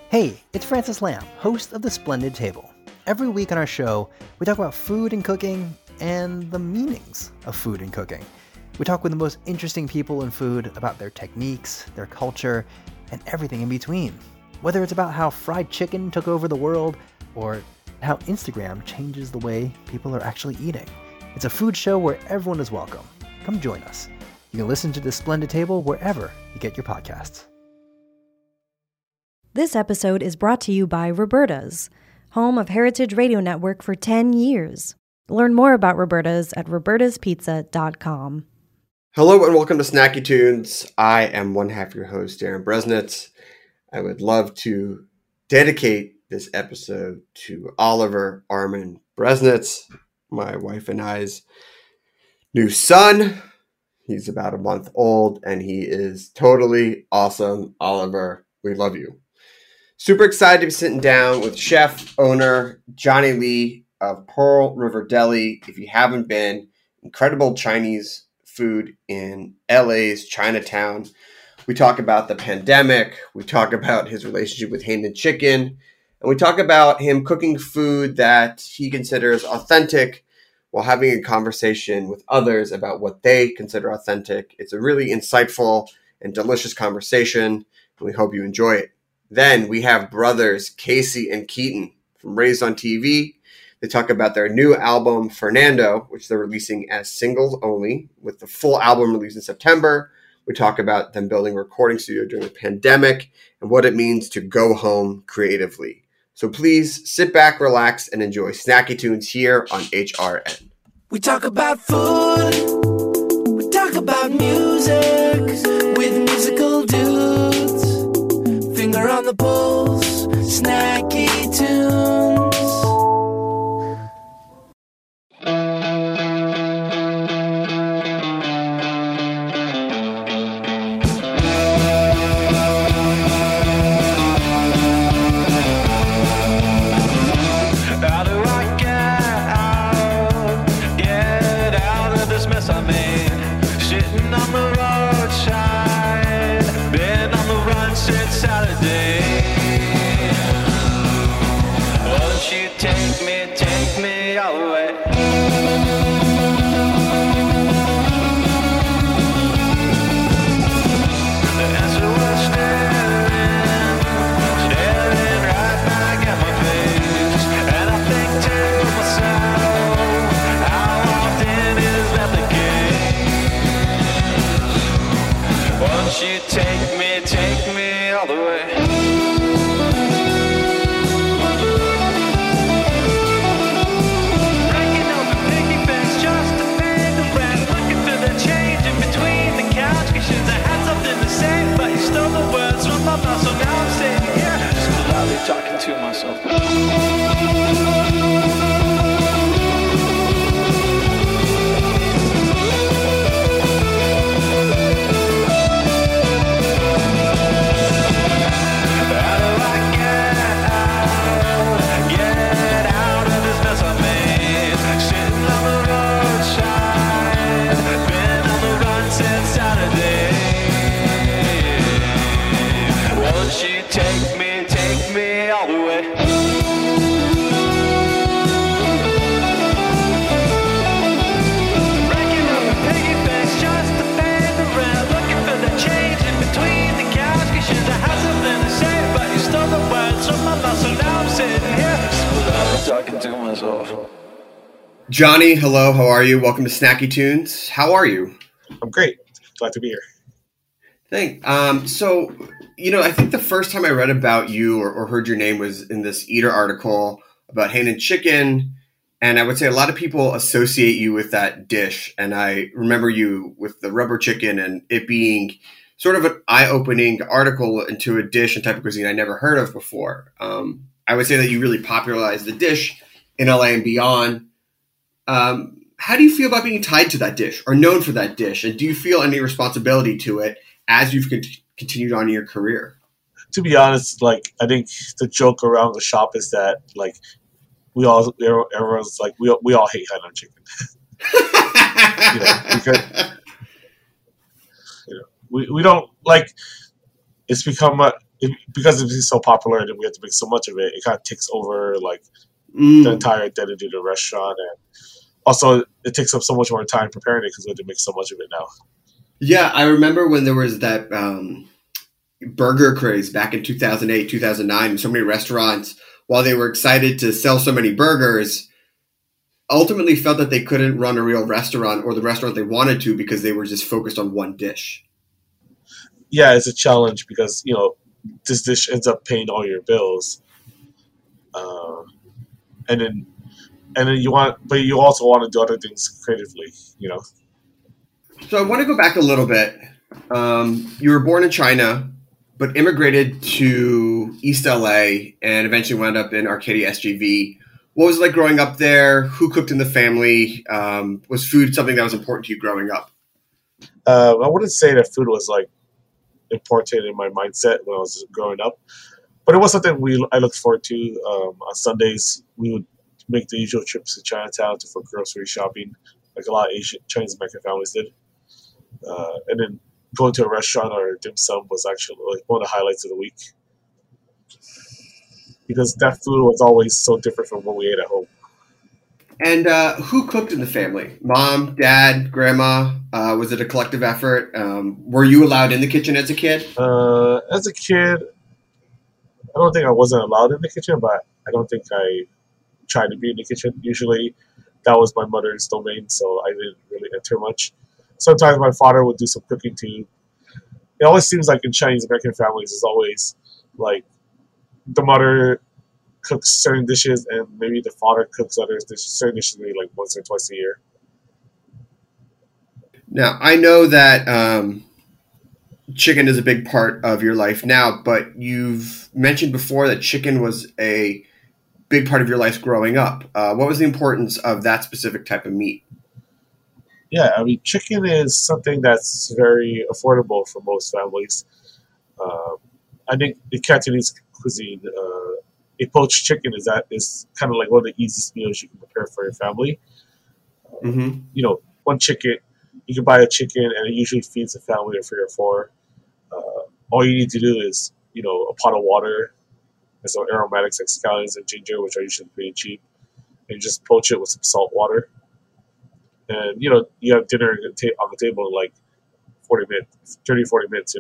Hey, it's Francis Lamb, host of The Splendid Table. Every week on our show, we talk about food and cooking and the meanings of food and cooking. We talk with the most interesting people in food about their techniques, their culture, and everything in between. Whether it's about how fried chicken took over the world or how Instagram changes the way people are actually eating. It's a food show where everyone is welcome. Come join us. You can listen to The Splendid Table wherever you get your podcasts. This episode is brought to you by Roberta's, home of Heritage Radio Network for 10 years. Learn more about Roberta's at robertaspizza.com. Hello and welcome to Snacky Tunes. I am one half your host, Darren Bresnitz. I would love to dedicate this episode to Oliver Armin Bresnitz, my wife and I's new son. He's about a month old and he is totally awesome. Oliver, we love you. Super excited to be sitting down with chef, owner, Johnny Lee of Pearl River Deli. If you haven't been, incredible Chinese food in LA's Chinatown. We talk about the pandemic. We talk about his relationship with Hainan Chicken. And we talk about him cooking food that he considers authentic while having a conversation with others about what they consider authentic. It's a really insightful and delicious conversation, and we hope you enjoy it. Then we have brothers Casey and Keaton from Raised on TV. They talk about their new album, Fernando, which they're releasing as singles only, with the full album released in September. We talk about them building a recording studio during the pandemic and what it means to go home creatively. So please sit back, relax, and enjoy Snacky Tunes here on HRN. We talk about food, we talk about music with musical dudes. Finger on the pulse, Snacky Tunes. How do I get out of this mess I made? Sitting on the roadside, been on the run since Saturday. Won't you take me all the way? The answer was staring right back at my face. And I think to myself, how often is that the case? Won't you take me all the way? Breaking open piggy banks just to pay the rent. Looking for the change in between the couch cushions. I had something to say, but you stole the words from my mouth, so now I'm sitting here just loudly talking to myself. How do I get out of this mess I made? Sitting on the roadside, been on the run since Saturday. Won't you take me all the way? Breaking up the piggy banks just to pay the rent. Looking for the change in between the couch cushions. I had something to say, but you stole the words from my mouth, so now I'm sitting here just talking to myself. Johnny, hello, how are you? Welcome to Snacky Tunes. How are you? I'm great. Glad to be here. So, I think the first time I read about you or heard your name was in this Eater article about Hainan Chicken. And I would say a lot of people associate you with that dish. And I remember you with the rubber chicken and it being sort of an eye-opening article into a dish and type of cuisine I never heard of before. I would say that you really popularized the dish in LA and beyond. How do you feel about being tied to that dish or known for that dish? And do you feel any responsibility to it as you've continued on in your career? To be honest, I think the joke around the shop is that, everyone's like, we all hate Hainan chicken. Because, we don't, it's become because it's so popular and we have to make so much of it, it kind of takes over like the entire identity of the restaurant, and also it takes up so much more time preparing it because we have to make so much of it now. Yeah, I remember when there was that burger craze back in 2008, 2009, and so many restaurants, while they were excited to sell so many burgers, ultimately felt that they couldn't run a real restaurant or the restaurant they wanted to because they were just focused on one dish. Yeah, it's a challenge because, this dish ends up paying all your bills. And then you also want to do other things creatively, So I want to go back a little bit. You were born in China, but immigrated to East LA and eventually wound up in Arcadia SGV. What was it like growing up there? Who cooked in the family? Was food something that was important to you growing up? I wouldn't say that food was like important in my mindset when I was growing up, but it was something I looked forward to. On Sundays, we would make the usual trips to Chinatown for grocery shopping, like a lot of Asian Chinese American families did. And then going to a restaurant or dim sum was actually like one of the highlights of the week, because that food was always so different from what we ate at home. And who cooked in the family? Mom, dad, grandma? Was it a collective effort? Were you allowed in the kitchen as a kid? As a kid, I don't think I wasn't allowed in the kitchen, but I don't think I tried to be in the kitchen. Usually that was my mother's domain, so I didn't really enter much. Sometimes my father would do some cooking too. It always seems like in Chinese American families, it's always like the mother cooks certain dishes and maybe the father cooks certain dishes maybe like once or twice a year. Now, I know that chicken is a big part of your life now, but you've mentioned before that chicken was a big part of your life growing up. What was the importance of that specific type of meat? Yeah, I mean, chicken is something that's very affordable for most families. I think the Cantonese cuisine, a poached chicken is kind of like one of the easiest meals you can prepare for your family. Mm-hmm. One chicken, you can buy a chicken and it usually feeds a family of 3 or 4. All you need to do is, a pot of water and some aromatics like scallions and ginger, which are usually pretty cheap, and you just poach it with some salt water. And, you have dinner on the table in like 40 minutes,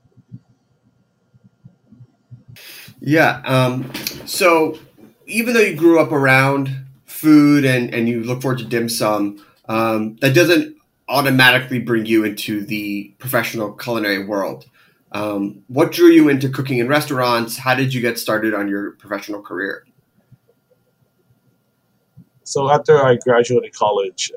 Yeah. So even though you grew up around food and you look forward to dim sum, that doesn't automatically bring you into the professional culinary world. What drew you into cooking in restaurants? How did you get started on your professional career? So after I graduated college,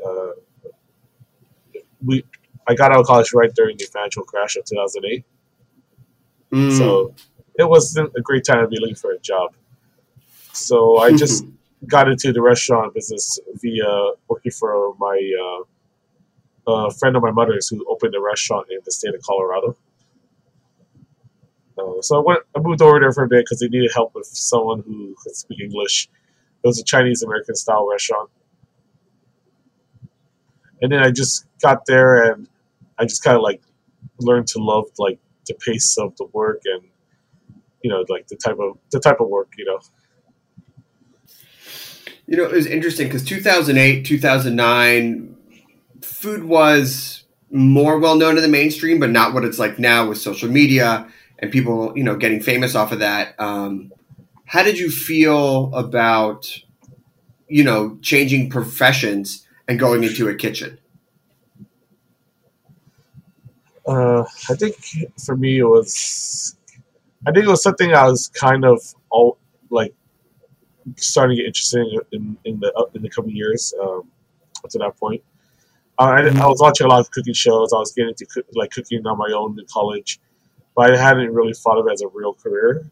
I got out of college right during the financial crash of 2008. So it wasn't a great time to be looking for a job. So I just got into the restaurant business via working for my friend of my mother's who opened a restaurant in the state of Colorado. So I moved over there for a bit because they needed help with someone who could speak English. It was a Chinese American style restaurant. And then I just got there and I just kind of like learned to love like the pace of the work and like the type of work. It was interesting because 2008, 2009, food was more well known in the mainstream, but not what it's like now with social media and people, getting famous off of that. How did you feel about, changing professions and going into a kitchen? I think for me it was something I was kind of starting to get interested in the coming years. Up to that point, I was watching a lot of cooking shows. I was getting into cooking on my own in college, but I hadn't really thought of it as a real career.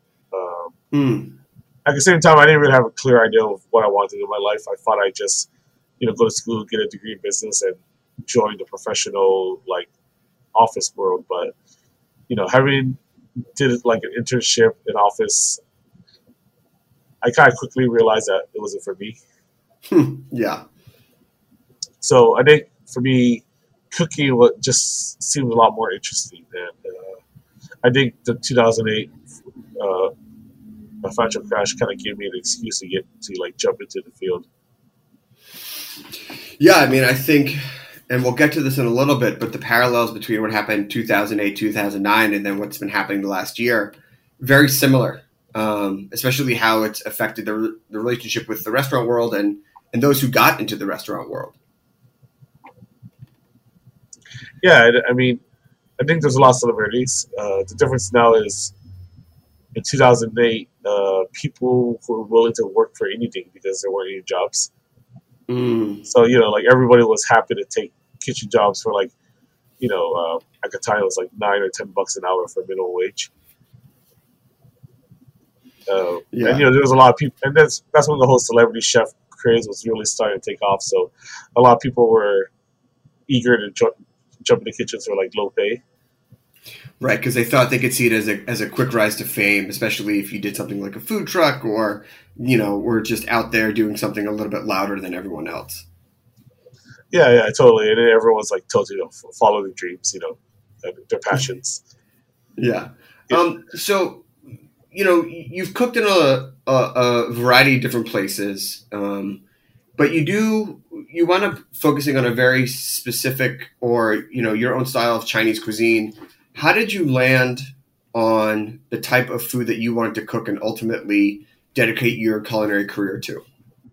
At the same time, I didn't really have a clear idea of what I wanted to do in my life. I thought I'd just, go to school, get a degree in business, and join the professional office world. But having did an internship in office, I kind of quickly realized that it wasn't for me. Yeah. So I think for me, cooking just seemed a lot more interesting, and I think the 2008 a financial crash kind of gave me an excuse to jump into the field. Yeah, I mean, I think, and we'll get to this in a little bit, but the parallels between what happened in 2008, 2009, and then what's been happening the last year, very similar, especially how it's affected the relationship with the restaurant world and those who got into the restaurant world. Yeah, I mean, I think there's a lot of similarities. The difference now is in 2008, people were willing to work for anything because there weren't any jobs. So, like everybody was happy to take kitchen jobs for at the time it was like $9 or $10 an hour for minimum wage. And there was a lot of people, and that's when the whole celebrity chef craze was really starting to take off. So a lot of people were eager to jump in the kitchens for low pay. Right, because they thought they could see it as a quick rise to fame, especially if you did something like a food truck or, were just out there doing something a little bit louder than everyone else. Yeah, totally. And everyone's told to follow their dreams, their passions. Yeah. So, you've cooked in a variety of different places, but you wind up focusing on a very specific or, your own style of Chinese cuisine. How did you land on the type of food that you wanted to cook and ultimately dedicate your culinary career to?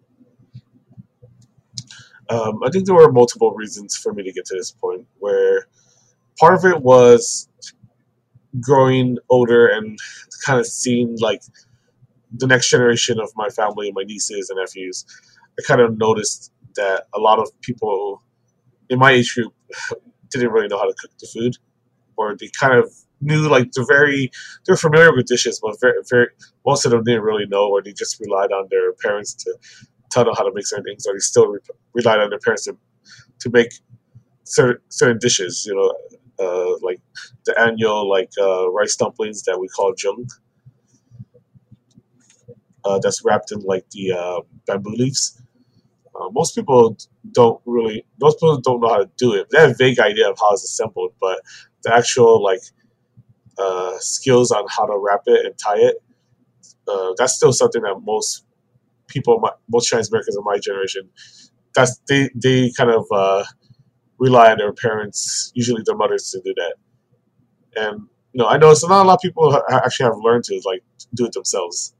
I think there were multiple reasons for me to get to this point, where part of it was growing older and kind of seeing the next generation of my family, my nieces and nephews. I kind of noticed that a lot of people in my age group didn't really know how to cook the food, or they kind of knew they're familiar with dishes, but very, very, most of them didn't really know, or they just relied on their parents to tell them how to make certain things, or they still relied on their parents to make certain dishes, like the annual rice dumplings that we call zheng, that's wrapped in the bamboo leaves. Most people don't know how to do it. They have a vague idea of how it's assembled, but the actual skills on how to wrap it and tie it, that's still something that most Chinese Americans of my generation, they kind of rely on their parents, usually their mothers, to do that. And I know it's not a lot of people actually have learned to do it themselves.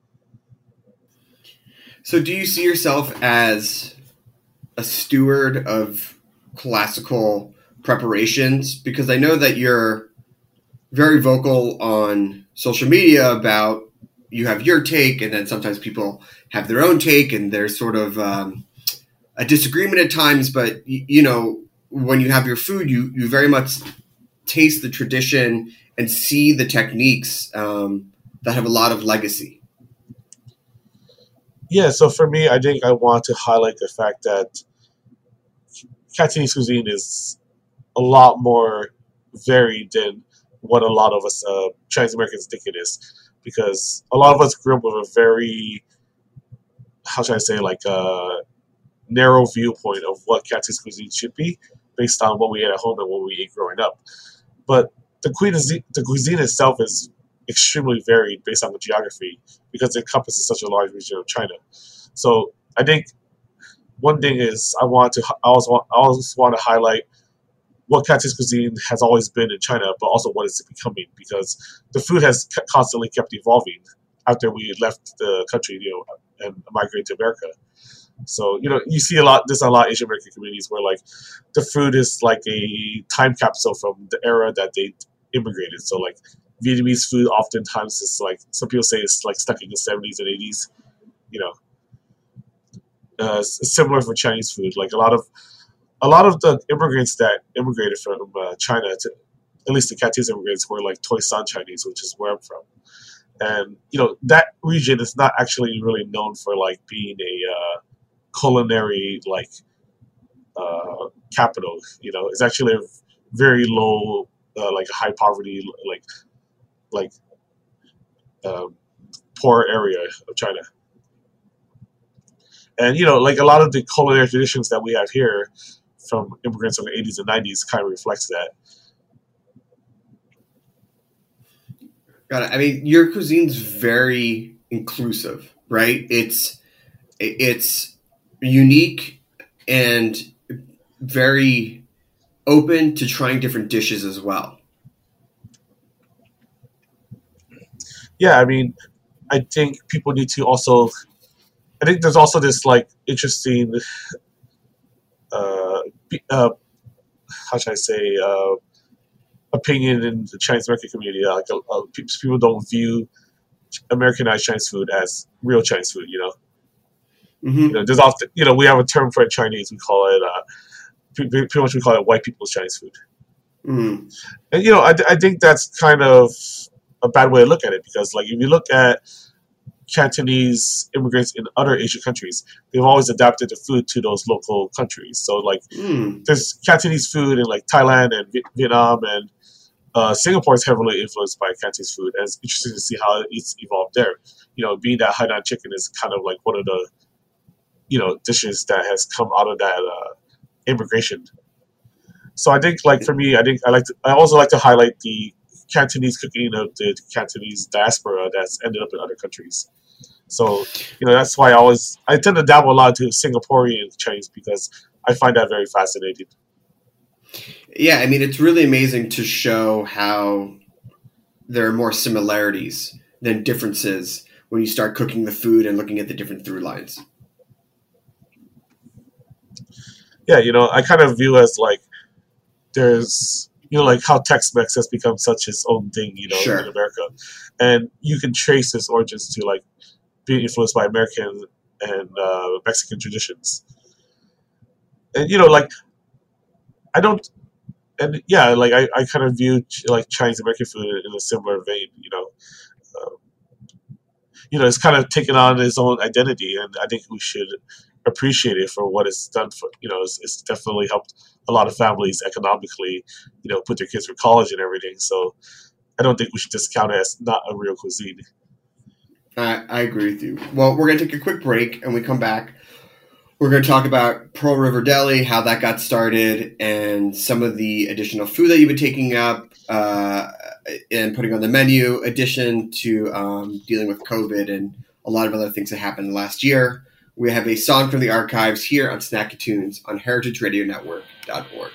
So do you see yourself as a steward of classical preparations? Because I know that you're very vocal on social media about you have your take, and then sometimes people have their own take, and there's sort of a disagreement at times. But, when you have your food, you very much taste the tradition and see the techniques that have a lot of legacy. Yeah, so for me, I think I want to highlight the fact that Cantonese cuisine is a lot more varied than what a lot of us Chinese Americans think it is, because a lot of us grew up with a very, how should I say, narrow viewpoint of what Cantonese cuisine should be based on what we ate at home and what we ate growing up. But the cuisine itself is extremely varied based on the geography, because it encompasses such a large region of China. So I think one thing is I always want to highlight what Cantonese cuisine has always been in China, but also what it's becoming, because the food has constantly kept evolving after we left the country, and migrated to America. So, you see there's a lot of Asian American communities where the food is like a time capsule from the era that they immigrated. So Vietnamese food oftentimes is some people say it's stuck in the 70s and 80s. It's similar for Chinese food. A lot of the immigrants that immigrated from China, to at least the Cantonese immigrants, were Toisan Chinese, which is where I'm from. And that region is not actually really known for being a culinary capital. It's actually a very low, high poverty, poor area of China. And, a lot of the culinary traditions that we have here from immigrants from the 80s and 90s kind of reflects that. Got it. I mean, your cuisine's very inclusive, right? It's unique and very open to trying different dishes as well. Yeah, I mean, I think people need to also. I think there's also this like interesting, how should I say, opinion in the Chinese American community. Like people don't view Americanized Chinese food as real Chinese food. You know, Mm-hmm. there's often we have a term for it in Chinese. We call it pretty much we call it white people's Chinese food. Mm-hmm. And I think that's kind of a bad way to look at it, because like if you look at Cantonese immigrants in other Asian countries, they've always adapted the food to those local countries. So like there's Cantonese food in like Thailand and Vietnam, and Singapore is heavily influenced by Cantonese food, and it's interesting to see how it's evolved there. Being that Hainan chicken is kind of like one of the dishes that has come out of that immigration. So I think like for me, I also like to highlight the Cantonese cooking of the Cantonese diaspora that's ended up in other countries. So, that's why I tend to dabble a lot into Singaporean Chinese, because I find that very fascinating. Yeah, I mean, it's really amazing to show how there are more similarities than differences when you start cooking the food and looking at the different through lines. Yeah, I kind of view as like there's like how Tex-Mex has become such its own thing, Sure. in America, and you can trace its origins to like being influenced by American and Mexican traditions, and like I don't, and yeah, like I kind of view like Chinese American food in a similar vein, it's kind of taken on its own identity, and I think we should appreciate it for what it's done for. It's definitely helped a lot of families economically, put their kids through college and everything. So I don't think we should discount it as not a real cuisine. I agree with you. Well, we're going to take a quick break, and we come back. We're going to talk about Pearl River Deli, how that got started, and some of the additional food that you've been taking up and putting on the menu, addition to dealing with COVID and a lot of other things that happened last year. We have a song from the archives here on Snacky Tunes on heritageradionetwork.org.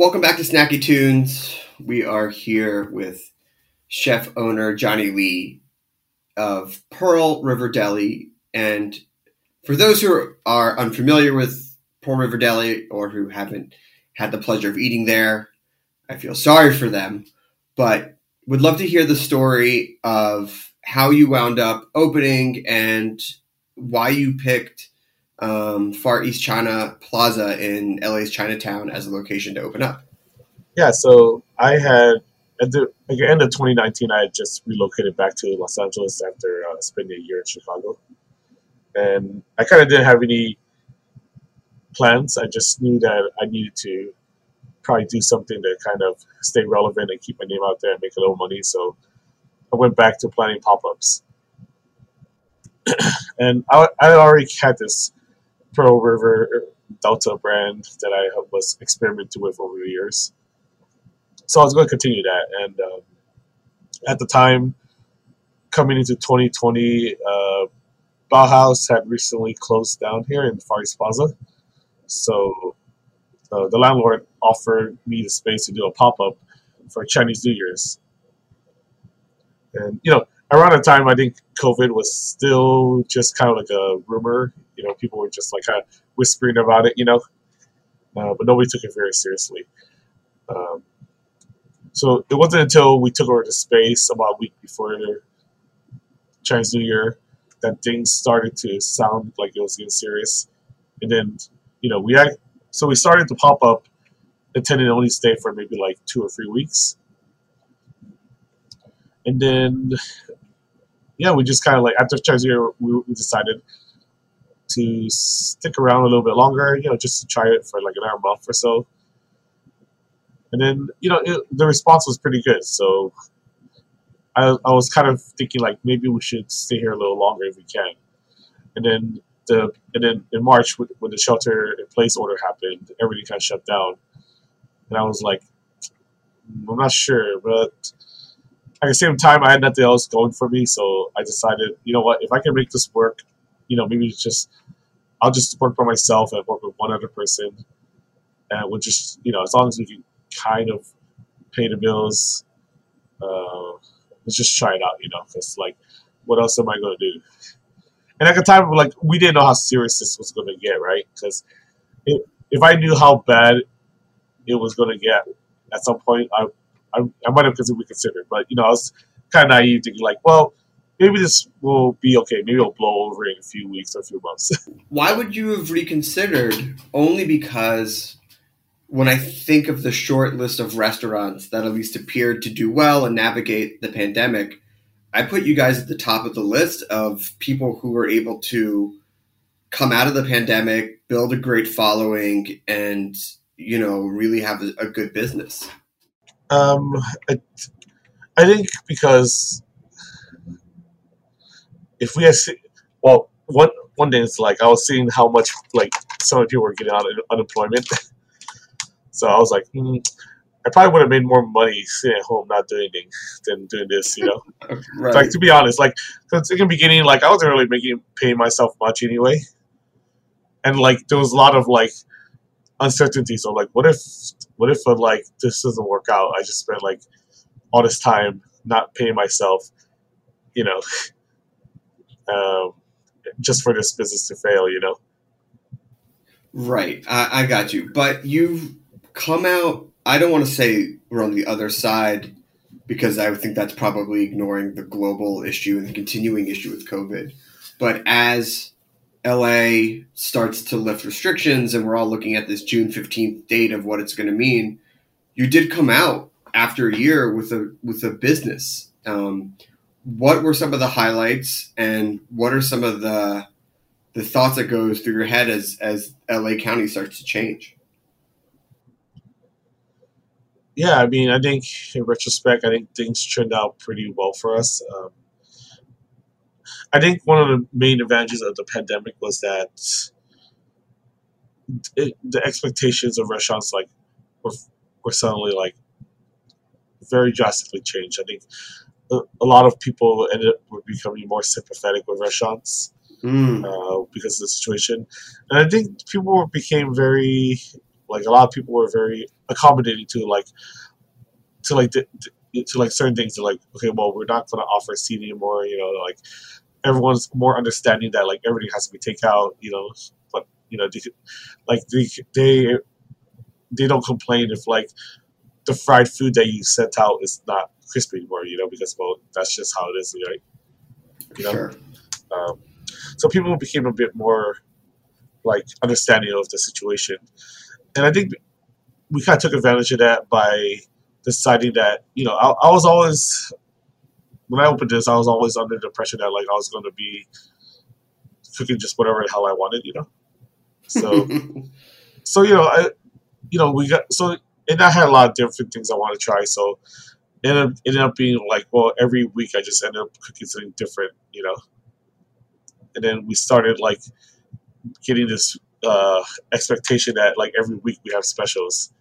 Welcome back to Snacky Tunes. We are here with chef owner Johnny Lee of Pearl River Deli. And for those who are unfamiliar with Pearl River Deli or who haven't had the pleasure of eating there, I feel sorry for them, but would love to hear the story of how you wound up opening and why you picked Far East China Plaza in LA's Chinatown as a location to open up. Yeah, so I had, at the end of 2019, I had just relocated back to Los Angeles after spending a year in Chicago. And I kind of didn't have any plans. I just knew that I needed to probably do something to kind of stay relevant and keep my name out there and make a little money. So I went back to planning pop-ups. And I already had this Pearl River Delta brand that I was experimenting with over the years. So I was going to continue that. And at the time, coming into 2020, Bauhaus had recently closed down here in Far East Plaza. So the landlord offered me the space to do a pop-up for Chinese New Year's. And, around the time, I think COVID was still just kind of like a rumor. People were just like kind of whispering about it, but nobody took it very seriously. So it wasn't until we took over the space about a week before Chinese New Year that things started to sound like it was getting serious. And then, we started to pop up, intended to only stay for maybe like 2 or 3 weeks. And then, we just kind of like, after Chinese New Year, we decided to stick around a little bit longer, just to try it for like another month or so. And then, the response was pretty good. So I was kind of thinking like maybe we should stay here a little longer if we can. And then in March, when the shelter-in-place order happened, everything kind of shut down. And I was like, I'm not sure, but at the same time, I had nothing else going for me. So I decided, you know what, if I can make this work, maybe I'll just work by myself and work with one other person. And we'll just, as long as we can kind of pay the bills, let's just try it out, because like, what else am I going to do? And at the time, like, we didn't know how serious this was going to get, right? Because if I knew how bad it was going to get at some point, I might have reconsidered. But, I was kind of naive, thinking like, well, maybe this will be okay. Maybe it'll blow over in a few weeks or a few months. Why would you have reconsidered? Only because when I think of the short list of restaurants that at least appeared to do well and navigate the pandemic, I put you guys at the top of the list of people who were able to come out of the pandemic, build a great following, and, really have a good business. I think because if we had one day it's like I was seeing how much like some of the people were getting out of unemployment. So I was like, I probably would have made more money sitting at home not doing anything than doing this, Right. Like, to be honest, like, because in the beginning, like, I wasn't really paying myself much anyway. And, like, there was a lot of, like, uncertainty. So, like, what if like, this doesn't work out? I just spent, like, all this time not paying myself, just for this business to fail, Right. I got you. But you've come out, I don't want to say we're on the other side, because I would think that's probably ignoring the global issue and the continuing issue with COVID. But as LA starts to lift restrictions and we're all looking at this June 15th date of what it's going to mean, you did come out after a year with a business. What were some of the highlights, and what are some of the thoughts that goes through your head as LA County starts to change? Yeah, I mean, I think in retrospect, things turned out pretty well for us. I think one of the main advantages of the pandemic was that the expectations of restaurants were suddenly like very drastically changed. I think a lot of people ended up becoming more sympathetic with restaurants because of the situation, and I think people became very Like a lot of people were very accommodating to certain things. They're like, okay, well, we're not going to offer seating anymore. You know, like everyone's more understanding that like everything has to be takeout. You know, but you know, they don't complain if like the fried food that you sent out is not crispy anymore. You know, because well, that's just how it is, right? You know? Sure. So people became a bit more like understanding of the situation, and I think we kind of took advantage of that by deciding that, you know, I was always, when I opened this, I was always under the impression that like I was going to be cooking just whatever the hell I wanted, you know. So and I had a lot of different things I wanted to try. So it ended up being like, well, every week I just ended up cooking something different, you know. And then we started like getting this expectation that like every week we have specials,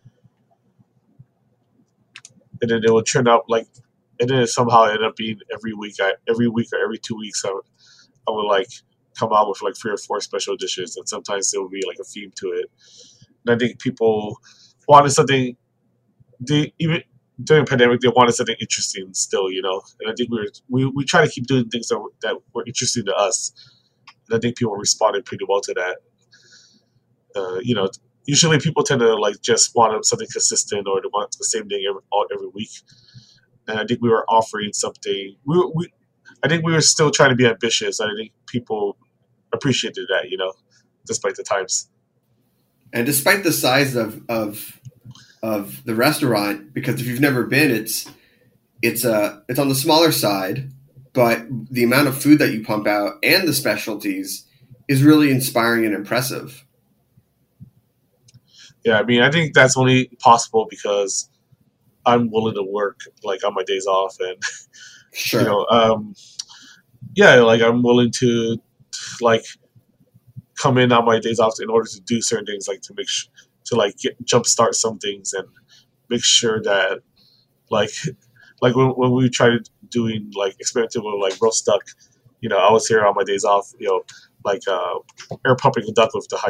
and then it would turn up like, and then it somehow ended up being every week or every 2 weeks I would like come out with like 3 or 4 special dishes, and sometimes there would be like a theme to it. And I think people wanted something. Even during the pandemic, they wanted something interesting still, you know. And I think we try to keep doing things that were interesting to us. And I think people responded pretty well to that. You know, usually people tend to like just want something consistent, or they want the same thing every week. And I think we were offering something. I think we were still trying to be ambitious. And I think people appreciated that, you know, despite the times. And despite the size of the restaurant, because if you've never been, it's on the smaller side, but the amount of food that you pump out and the specialties is really inspiring and impressive. Yeah, I mean, I think that's only possible because I'm willing to work like on my days off, and Sure. you know, like I'm willing to like come in on my days off in order to do certain things, like to jumpstart some things and make sure that like when we tried doing like experimenting with like roast duck, you know, I was here on my days off, you know, like air pumping the duck with the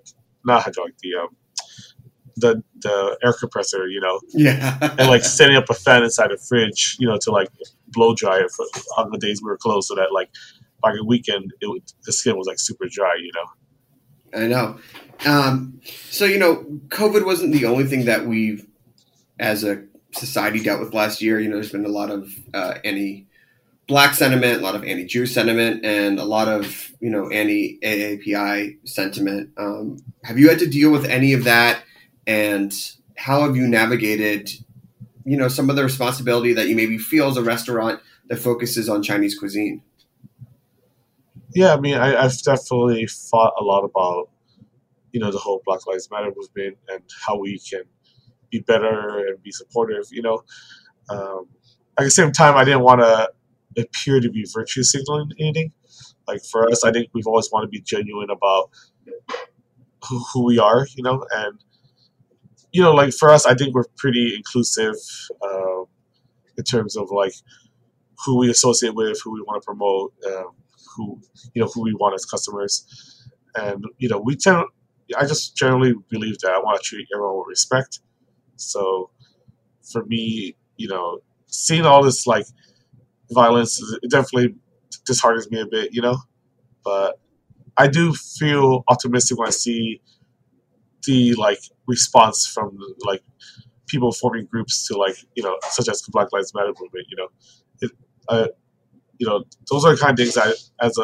the air compressor, you know, Yeah. and like setting up a fan inside the fridge, you know, to like blow dry it on the days we were closed, so that like by the weekend the skin was like super dry, you know. I know. So, you know, COVID wasn't the only thing that we've, as a society, dealt with last year. You know, there's been a lot of anti-Black sentiment, a lot of anti-Jew sentiment, and a lot of, you know, anti-AAPI sentiment. Have you had to deal with any of that? And how have you navigated, you know, some of the responsibility that you maybe feel as a restaurant that focuses on Chinese cuisine? Yeah, I mean, I've definitely thought a lot about, you know, the whole Black Lives Matter movement and how we can be better and be supportive, you know. At the same time, I didn't want to appear to be virtue signaling anything. Like for us, I think we've always wanted to be genuine about who we are, you know. And, you know, like for us, I think we're pretty inclusive in terms of like who we associate with, who we want to promote, who we want as customers. And, you know, I just generally believe that I want to treat everyone with respect. So for me, you know, seeing all this like violence, it definitely disheartens me a bit, you know, but I do feel optimistic when I see the like response from like people forming groups to like, you know, such as the Black Lives Matter movement, you know. You know, those are the kind of things that as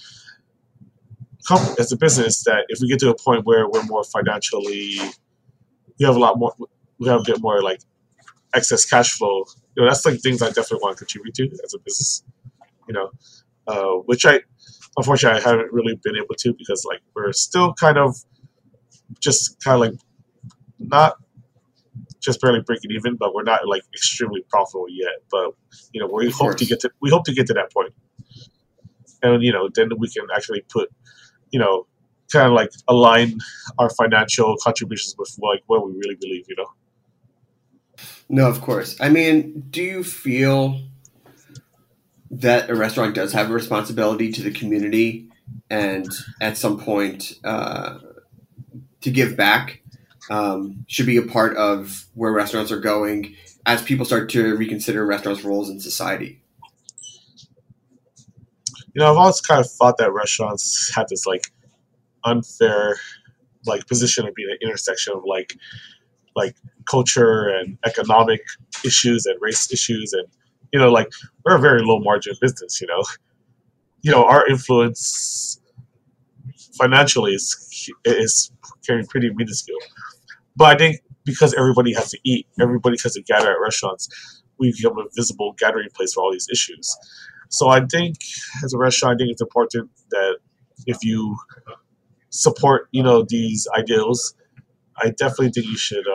a business, that if we get to a point where we're more financially, we have a bit more like excess cash flow, you know, that's like things I definitely want to contribute to as a business, you know, which unfortunately I haven't really been able to, because like we're still kind of like not just barely breaking even, but we're not like extremely profitable yet. But you know, we hope to get to that point, and you know, then we can actually put, you know, kind of like align our financial contributions with like what we really believe, you know. No, of course. I mean, do you feel that a restaurant does have a responsibility to the community and at some point to give back? should be a part of where restaurants are going as people start to reconsider restaurants' roles in society? You know, I've always kind of thought that restaurants have this like unfair like position of being an intersection of like culture and economic issues and race issues, and you know, like we're a very low margin business. You know, our influence financially is pretty minuscule. But I think because everybody has to eat, everybody has to gather at restaurants, we become a visible gathering place for all these issues. So I think as a restaurant, I think it's important that if you support, you know, these ideals, I definitely think you should.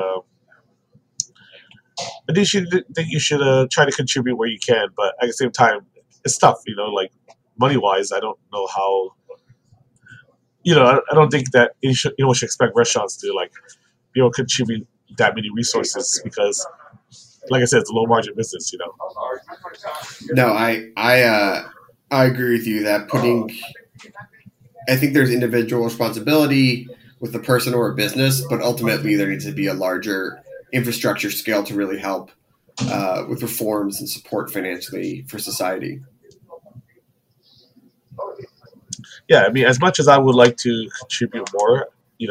Try to contribute where you can, but at the same time, it's tough. You know, like money wise, I don't know how. You know, I don't think that you should expect restaurants to like be able to contribute that many resources because, like I said, it's a low margin business. You know. No, I agree with you that I think there's individual responsibility with the person or a business, but ultimately there needs to be a larger infrastructure scale to really help with reforms and support financially for society. Yeah, I mean, as much as I would like to contribute more, like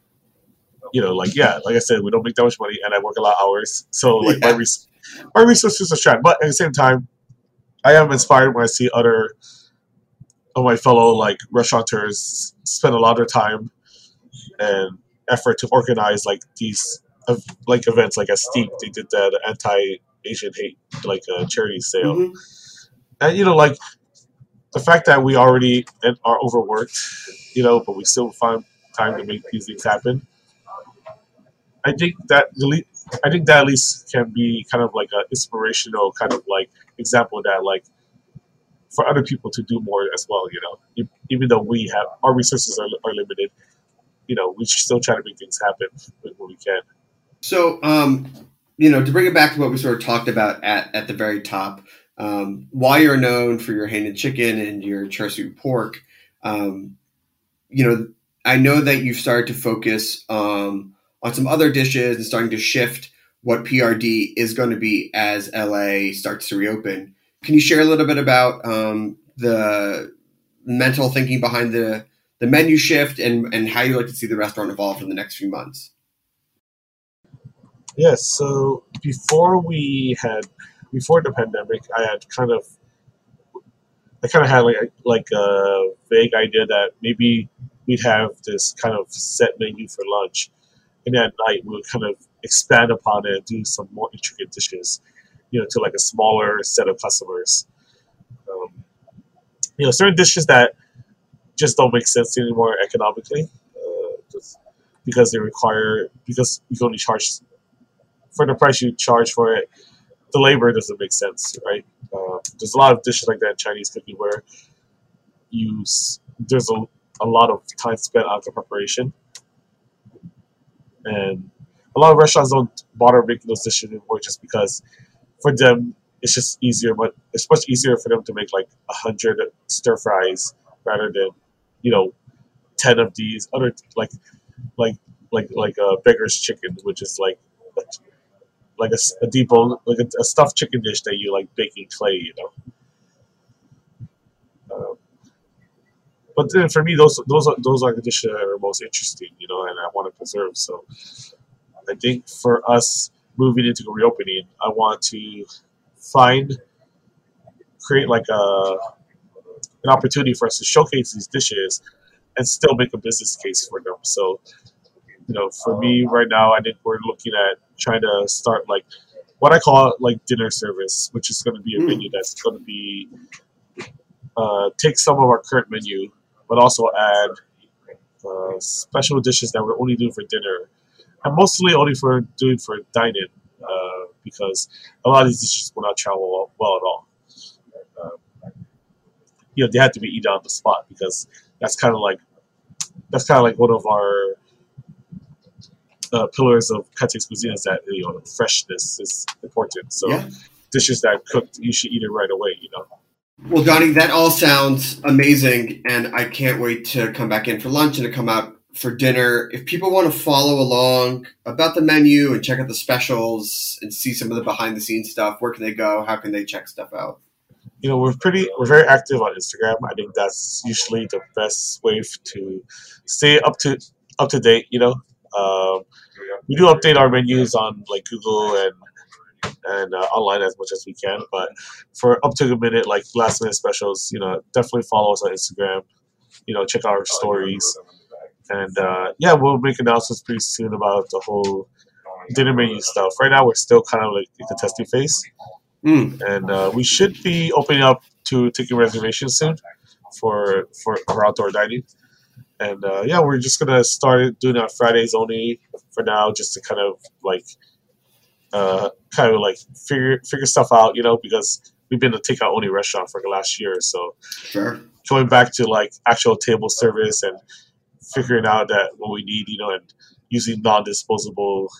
I said, we don't make that much money, and I work a lot of hours, so like my resources are strapped. But at the same time, I am inspired when I see other of my fellow like restaurateurs spend a lot of their time and effort to organize like these like events, like at Steep, they did that anti-Asian hate like charity sale, Mm-hmm. and you know, like the fact that we already are overworked, you know, but we still find time to make these things happen. I think that at least can be kind of like an inspirational kind of like example that like for other people to do more as well. You know, even though we have our resources are limited, you know, we should still try to make things happen when we can. So, to bring it back to what we sort of talked about at the very top, while you're known for your Hainan chicken and your char siu pork, I know that you've started to focus on some other dishes and starting to shift what PRD is going to be as LA starts to reopen. Can you share a little bit about the mental thinking behind the menu shift and how you like to see the restaurant evolve in the next few months? Yes. So before the pandemic, I kind of had like a vague idea that maybe we'd have this kind of set menu for lunch, and at night we would kind of expand upon it and do some more intricate dishes, you know, to like a smaller set of customers. Certain dishes that just don't make sense anymore economically, just because you can only charge for the price you charge for it. The labor doesn't make sense, right? There's a lot of dishes like that in Chinese cooking where there's a lot of time spent on the preparation, and a lot of restaurants don't bother making those dishes anymore just because for them it's just easier. But it's much easier for them to make like 100 stir fries rather than 10 of these other like a beggar's chicken, which is like a debone, like a stuffed chicken dish that you like bake in clay, But then for me, those are the dishes that are most interesting, and I want to preserve. So I think for us moving into the reopening, I want to create like an opportunity for us to showcase these dishes and still make a business case for them. So, for me right now, I think we're looking at trying to start like what I call like dinner service, which is going to be a menu that's going to be take some of our current menu, but also add special dishes that we're only doing for dinner, and mostly only for dine-in, because a lot of these dishes will not travel well at all. They have to be eaten on the spot because that's kind of like one of our pillars of Chinese cuisine is that freshness is important. So dishes that are cooked, you should eat it right away. Well, Johnny, that all sounds amazing, and I can't wait to come back in for lunch and to come out for dinner. If people want to follow along about the menu and check out the specials and see some of the behind the scenes stuff, where can they go? How can they check stuff out? We're very active on Instagram. I think that's usually the best way to stay up to date. We do update our menus on like Google and online as much as we can. But for up to the minute, like last minute specials, definitely follow us on Instagram. Check out our stories, and we'll make announcements pretty soon about the whole dinner menu stuff. Right now, we're still kind of like in the testing phase. And we should be opening up to taking reservations soon for outdoor dining. And we're just gonna start doing it on Fridays only for now, just to kind of figure stuff out, because we've been a takeout only restaurant for the last year or so. Sure. Going back to like actual table service and figuring out that what we need, and using non-disposable,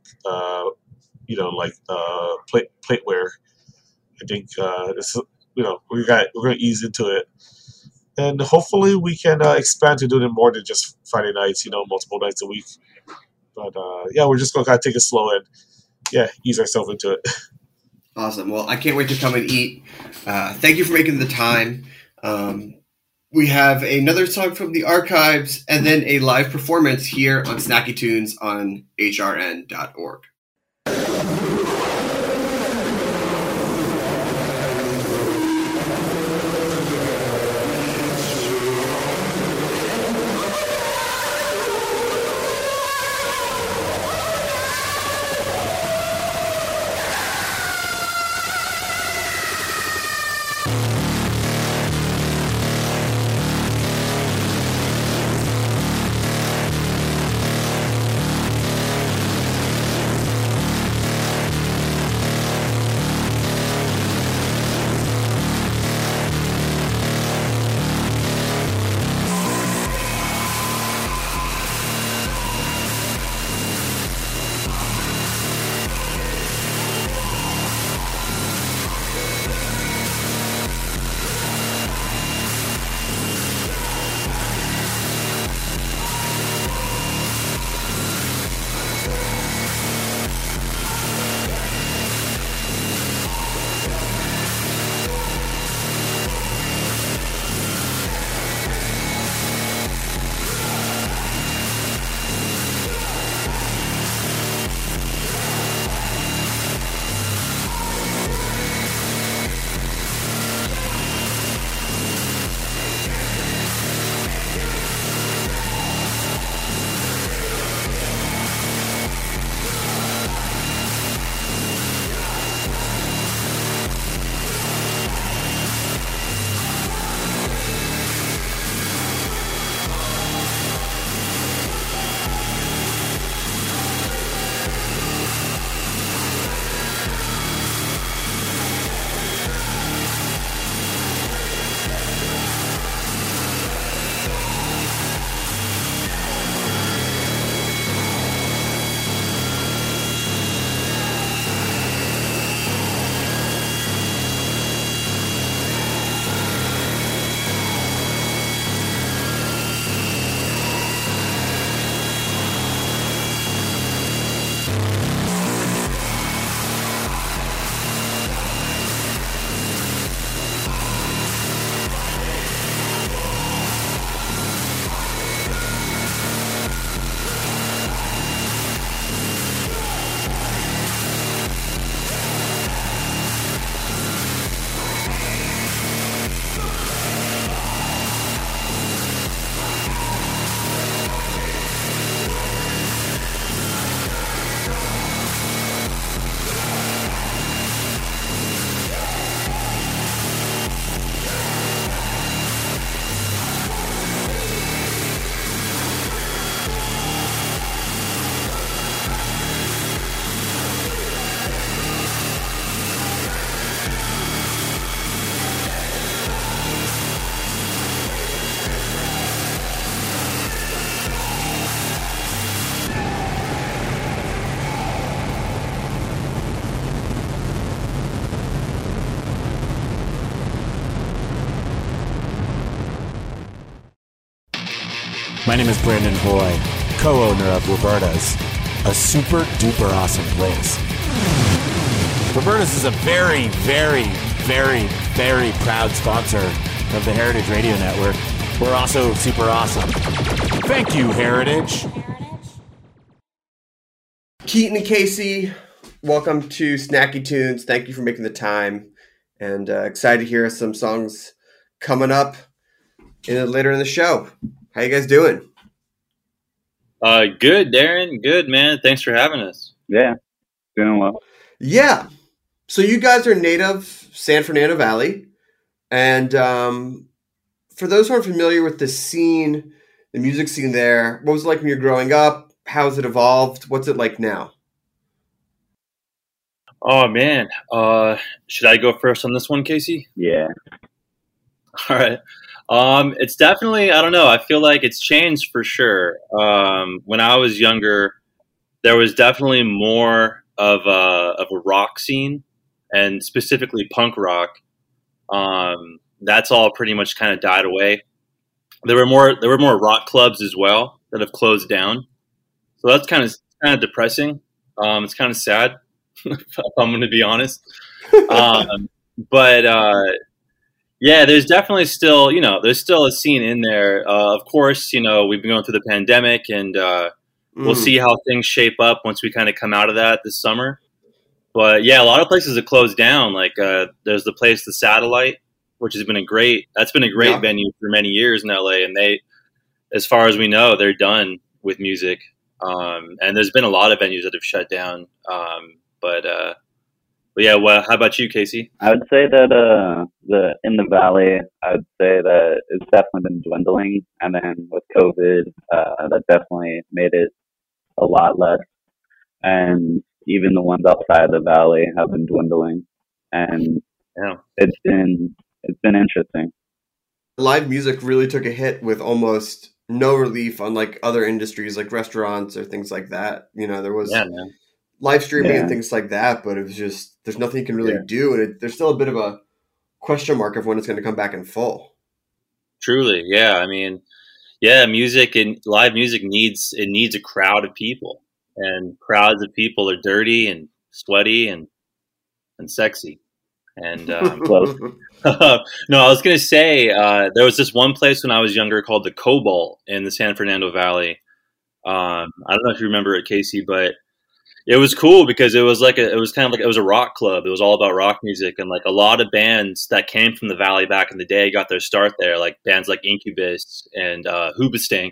plateware. I think we're gonna ease into it, and hopefully we can expand to doing it more than just Friday nights. Multiple nights a week. But we're just gonna kind of take it slow and ease ourselves into it. Awesome. Well, I can't wait to come and eat. Thank you for making the time. We have another song from the archives and then a live performance here on Snacky Tunes on hrn.org. My name is Brandon Hoy, co-owner of Roberta's, a super duper awesome place. Roberta's is a very, very, very, very proud sponsor of the Heritage Radio Network. We're also super awesome. Thank you, Heritage. Keaton and Casey, welcome to Snacky Tunes. Thank you for making the time, and excited to hear some songs coming up later in the show. How you guys doing? Good, Darren. Good, man. Thanks for having us. Yeah, doing well. Yeah. So you guys are native San Fernando Valley, and for those who aren't familiar with the scene, the music scene there, what was it like when you were growing up? How's it evolved? What's it like now? Oh, man. Should I go first on this one, Casey? Yeah. All right. It's definitely, I don't know. I feel like it's changed for sure. When I was younger, there was definitely more of a rock scene, and specifically punk rock. That's all pretty much kind of died away. There were more rock clubs as well that have closed down. So that's kind of depressing. It's kind of sad, if I'm going to be honest. But yeah, there's definitely still, there's still a scene in there. Of course, we've been going through the pandemic, and we'll see how things shape up once we kind of come out of that this summer. But yeah, a lot of places have closed down. Like there's the place, the Satellite, which has been a great venue for many years in LA. And they, as far as we know, they're done with music. And there's been a lot of venues that have shut down. But yeah, well, how about you, Casey? I would say that in the Valley, I would say that it's definitely been dwindling. And then with COVID, that definitely made it a lot less. And even the ones outside of the Valley have been dwindling. And it's been interesting. Live music really took a hit with almost no relief, unlike other industries like restaurants or things like that. There was live streaming and things like that, but it was just, there's nothing you can really do. And there's still a bit of a question mark of when it's going to come back in full. Truly. Yeah. I mean, music and live music needs a crowd of people, and crowds of people are dirty and sweaty and sexy. And no, I was going to say, there was this one place when I was younger called the Cobalt in the San Fernando Valley. I don't know if you remember it, Casey, but it was cool because it was a rock club. It was all about rock music, and like a lot of bands that came from the Valley back in the day got their start there, like bands like Incubus and Hoobastank.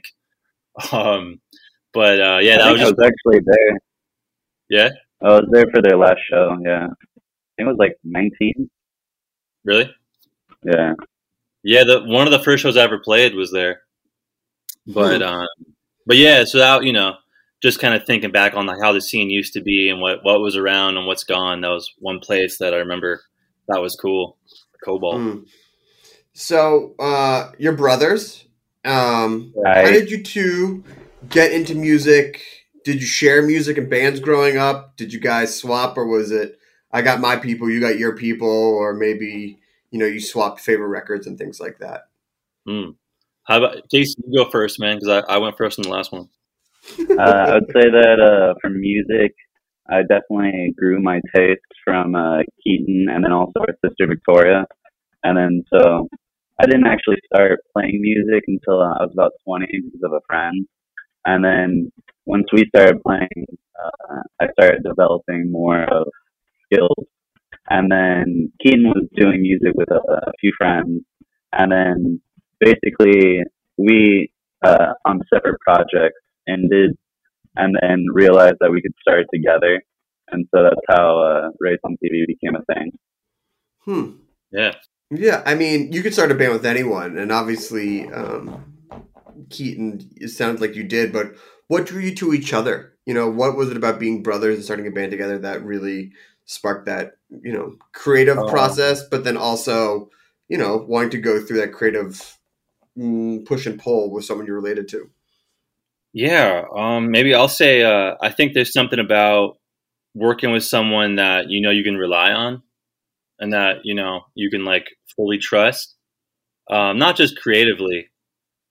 But I was actually there. Yeah, I was there for their last show. Yeah, I think it was like 19. Really? Yeah. Yeah, one of the first shows I ever played was there. But yeah, so that, just kind of thinking back on like how the scene used to be and what was around and what's gone. That was one place that I remember that was cool. Cobalt. So your brothers, how did you two get into music? Did you share music and bands growing up? Did you guys swap, or was it I got my people, you got your people, or maybe you swapped favorite records and things like that? How about Casey? You go first, man, because I went first in the last one. I would say that for music, I definitely grew my taste from Keaton, and then also our sister Victoria. And then so I didn't actually start playing music until I was about 20 because of a friend. And then once we started playing, I started developing more of skills. And then Keaton was doing music with a few friends. And then basically we, on separate projects, ended and then realized that we could start together. And so that's how Race on TV became a thing. Yeah. Yeah, I mean, you could start a band with anyone, and obviously Keaton, it sounds like you did, but what drew you to each other? What was it about being brothers and starting a band together that really sparked that, creative process, but then also, wanting to go through that creative push and pull with someone you're related to? Yeah, maybe I'll say I think there's something about working with someone that you can rely on, and that you can like fully trust, not just creatively,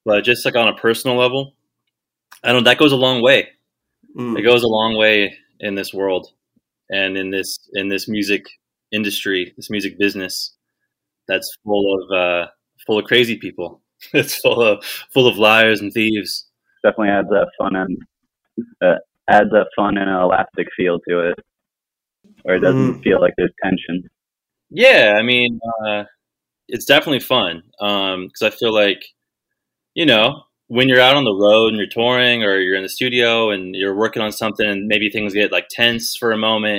but just like on a personal level, I don't know, that goes a long way. It goes a long way in this world and in this music industry, this music business that's full of crazy people. It's full of liars and thieves. Definitely adds that fun and an elastic feel to it, where it doesn't feel like there's tension. Yeah, I mean, it's definitely fun because I feel like, when you're out on the road and you're touring or you're in the studio and you're working on something and maybe things get like tense for a moment,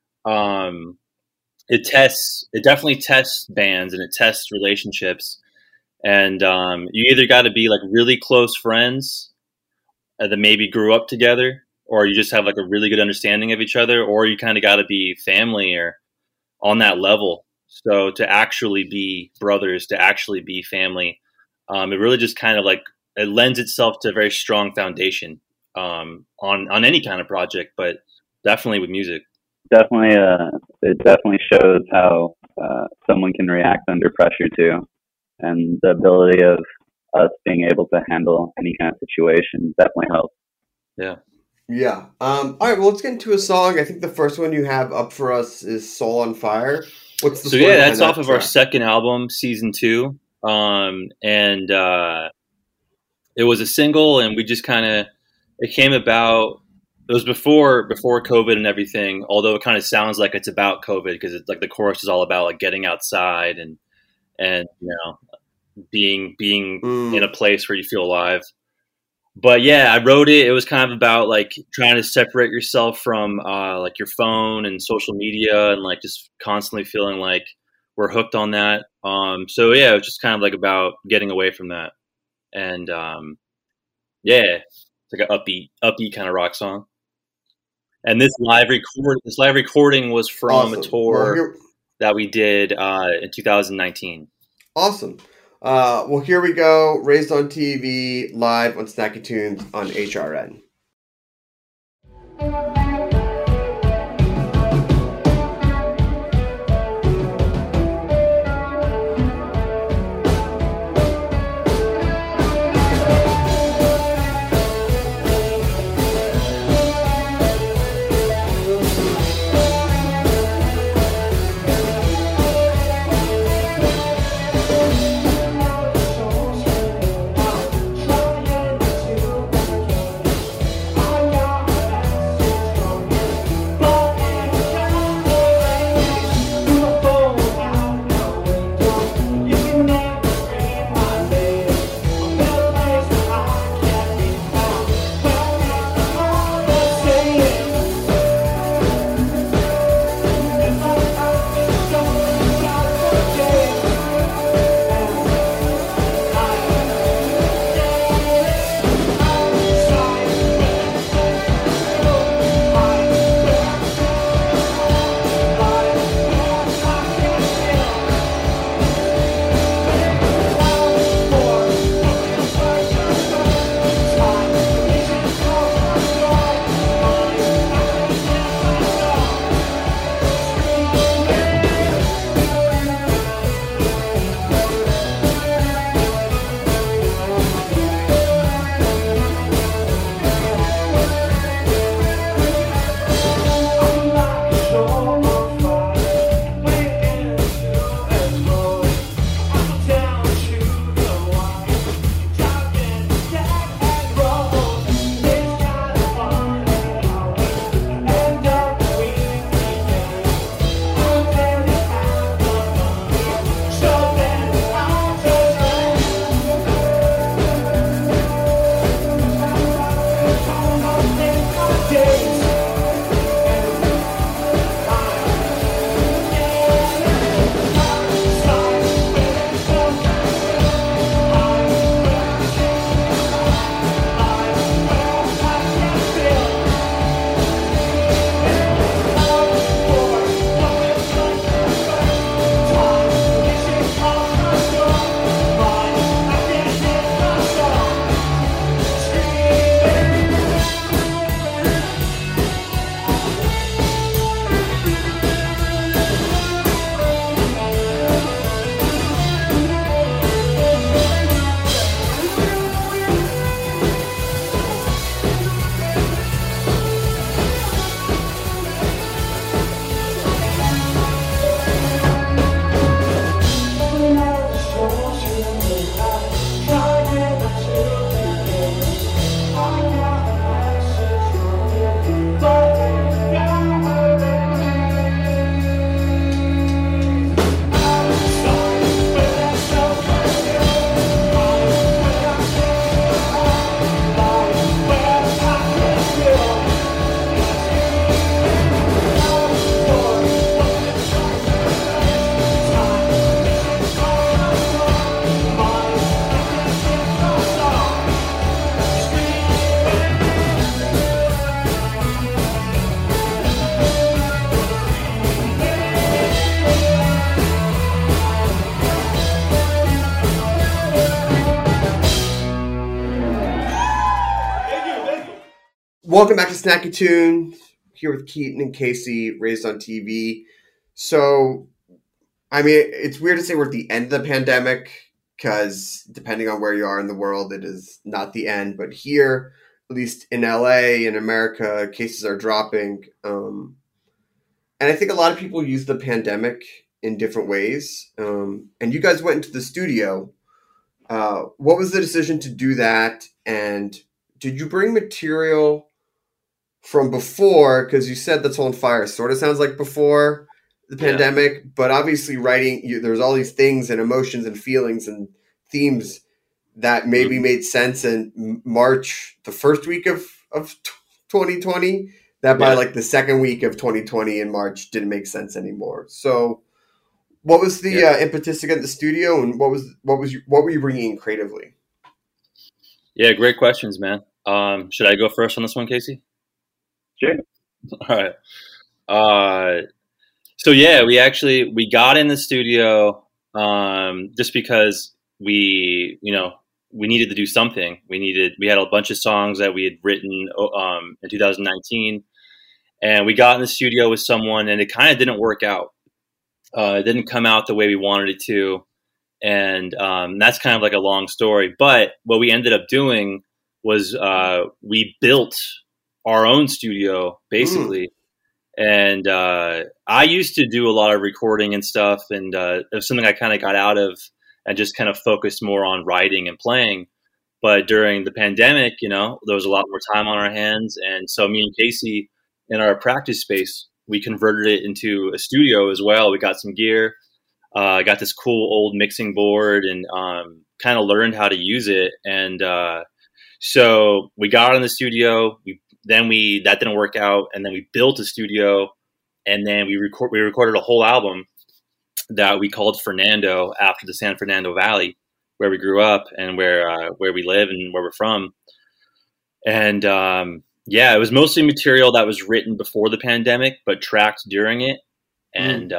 it definitely tests bands and it tests relationships. And you either got to be like really close friends that maybe grew up together, or you just have like a really good understanding of each other, or you kind of got to be family or on that level. So to actually be brothers, to actually be family, it really just kind of like, it lends itself to a very strong foundation on any kind of project, but definitely with music. Definitely, it definitely shows how someone can react under pressure too, and the ability of us being able to handle any kind of situation definitely helps. Yeah. Yeah. All right. Well, let's get into a song. I think the first one you have up for us is "Soul on Fire." What's the so? Yeah, that's off of our second album, Season 2, and it was a single, and we just it came about. It was before COVID and everything. Although it kind of sounds like it's about COVID because it's like the chorus is all about like getting outside and being in a place where you feel alive. But yeah, I wrote it. It was kind of about like trying to separate yourself from like your phone and social media and like just constantly feeling like we're hooked on that. So yeah, it was just kind of like about getting away from that. And yeah, it's like an upbeat kind of rock song. And this live recording was from a tour that we did in 2019. Awesome. Well, here we go. Raised on TV, live on Snacky Tunes on HRN. welcome back to Snacky Tunes. Here with Keaton and Casey, Raised on TV. So, I mean, it's weird to say we're at the end of the pandemic because depending on where you are in the world, it is not the end. But here, at least in LA, in America, cases are dropping. And I think a lot of people use the pandemic in different ways. And you guys went into the studio. What was the decision to do that? And did you bring material from before? Because you said That's on Fire sort of sounds like before the pandemic, but obviously writing, there's all these things and emotions and feelings and themes that maybe made sense in March, the first week of 2020, that by like the second week of 2020 in March didn't make sense anymore. So what was the impetus to get in the studio, and what were you bringing in creatively? Yeah, great questions, man. Should I go first on this one, Casey? Sure. All right. So yeah, we got in the studio just because we needed to do something. We had a bunch of songs that we had written in 2019, and we got in the studio with someone, and it kind of didn't work out. It didn't come out the way we wanted it to, and that's kind of like a long story. But what we ended up doing was we built our own studio, basically. And I used to do a lot of recording and stuff, and it was something I kind of got out of and just kind of focused more on writing and playing. But during the pandemic, there was a lot more time on our hands. And so me and Casey, in our practice space, we converted it into a studio as well. We got some gear, got this cool old mixing board, and kind of learned how to use it. And so we got in the studio. That didn't work out, and then we built a studio, and then we recorded a whole album that we called Fernando after the San Fernando Valley, where we grew up and where we live and where we're from. And it was mostly material that was written before the pandemic, but tracked during it. And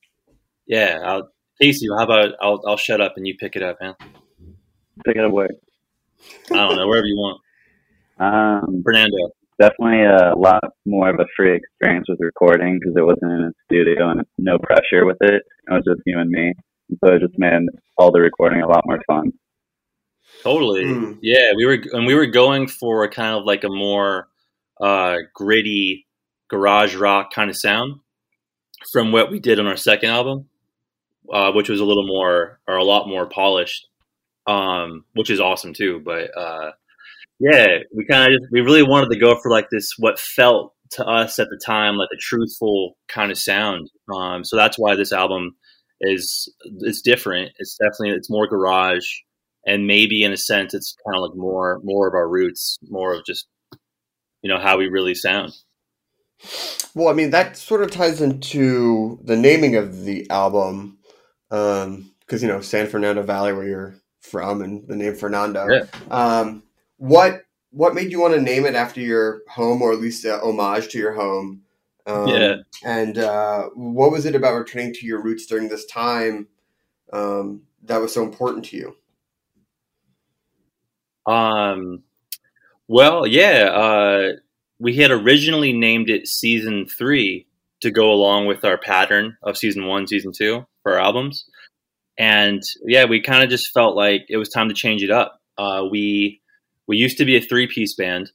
Casey, how about I'll shut up and you pick it up, man. Pick it up where? I don't know, wherever you want. Fernando. Definitely a lot more of a free experience with recording because it wasn't in a studio and no pressure with it. It was just you and me. And so it just made all the recording a lot more fun. Totally. Yeah, we were going for kind of like a more gritty garage rock kind of sound from what we did on our second album, which was a lot more polished, which is awesome too. But we really wanted to go for like this, what felt to us at the time like a truthful kind of sound. So that's why this album it's different. It's more garage, and maybe in a sense it's kind of like more of our roots, more of just how we really sound. Well, I mean, that sort of ties into the naming of the album, because San Fernando Valley, where you're from, and the name Fernando. Yeah. What made you want to name it after your home, or at least a homage to your home? And what was it about returning to your roots during this time that was so important to you? We had originally named it Season 3 to go along with our pattern of Season 1, Season 2 for our albums. And we kind of just felt like it was time to change it up. We used to be a 3-piece band.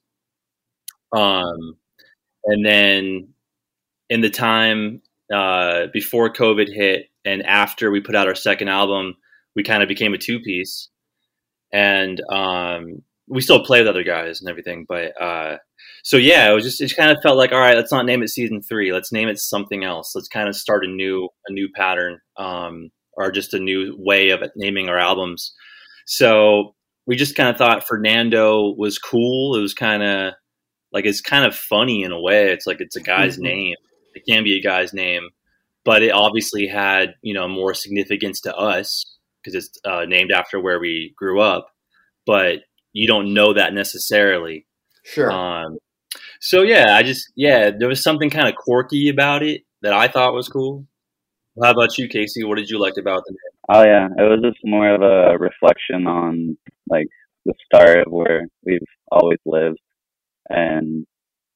And then in the time before COVID hit and after we put out our second album, we kind of became a 2-piece. And we still play with other guys and everything. But it kind of felt like, all right, let's not name it Season 3. Let's name it something else. Let's kind of start a new pattern, or just a new way of naming our albums. So we just kind of thought Fernando was cool. It was kind of like, it's kind of funny in a way. It's like, it's a guy's name. It can be a guy's name, but it obviously had, more significance to us because it's named after where we grew up, but you don't know that necessarily. Sure. There was something kind of quirky about it that I thought was cool. How about you, Casey? What did you like about the name? Oh yeah, it was just more of a reflection on like the start of where we've always lived, and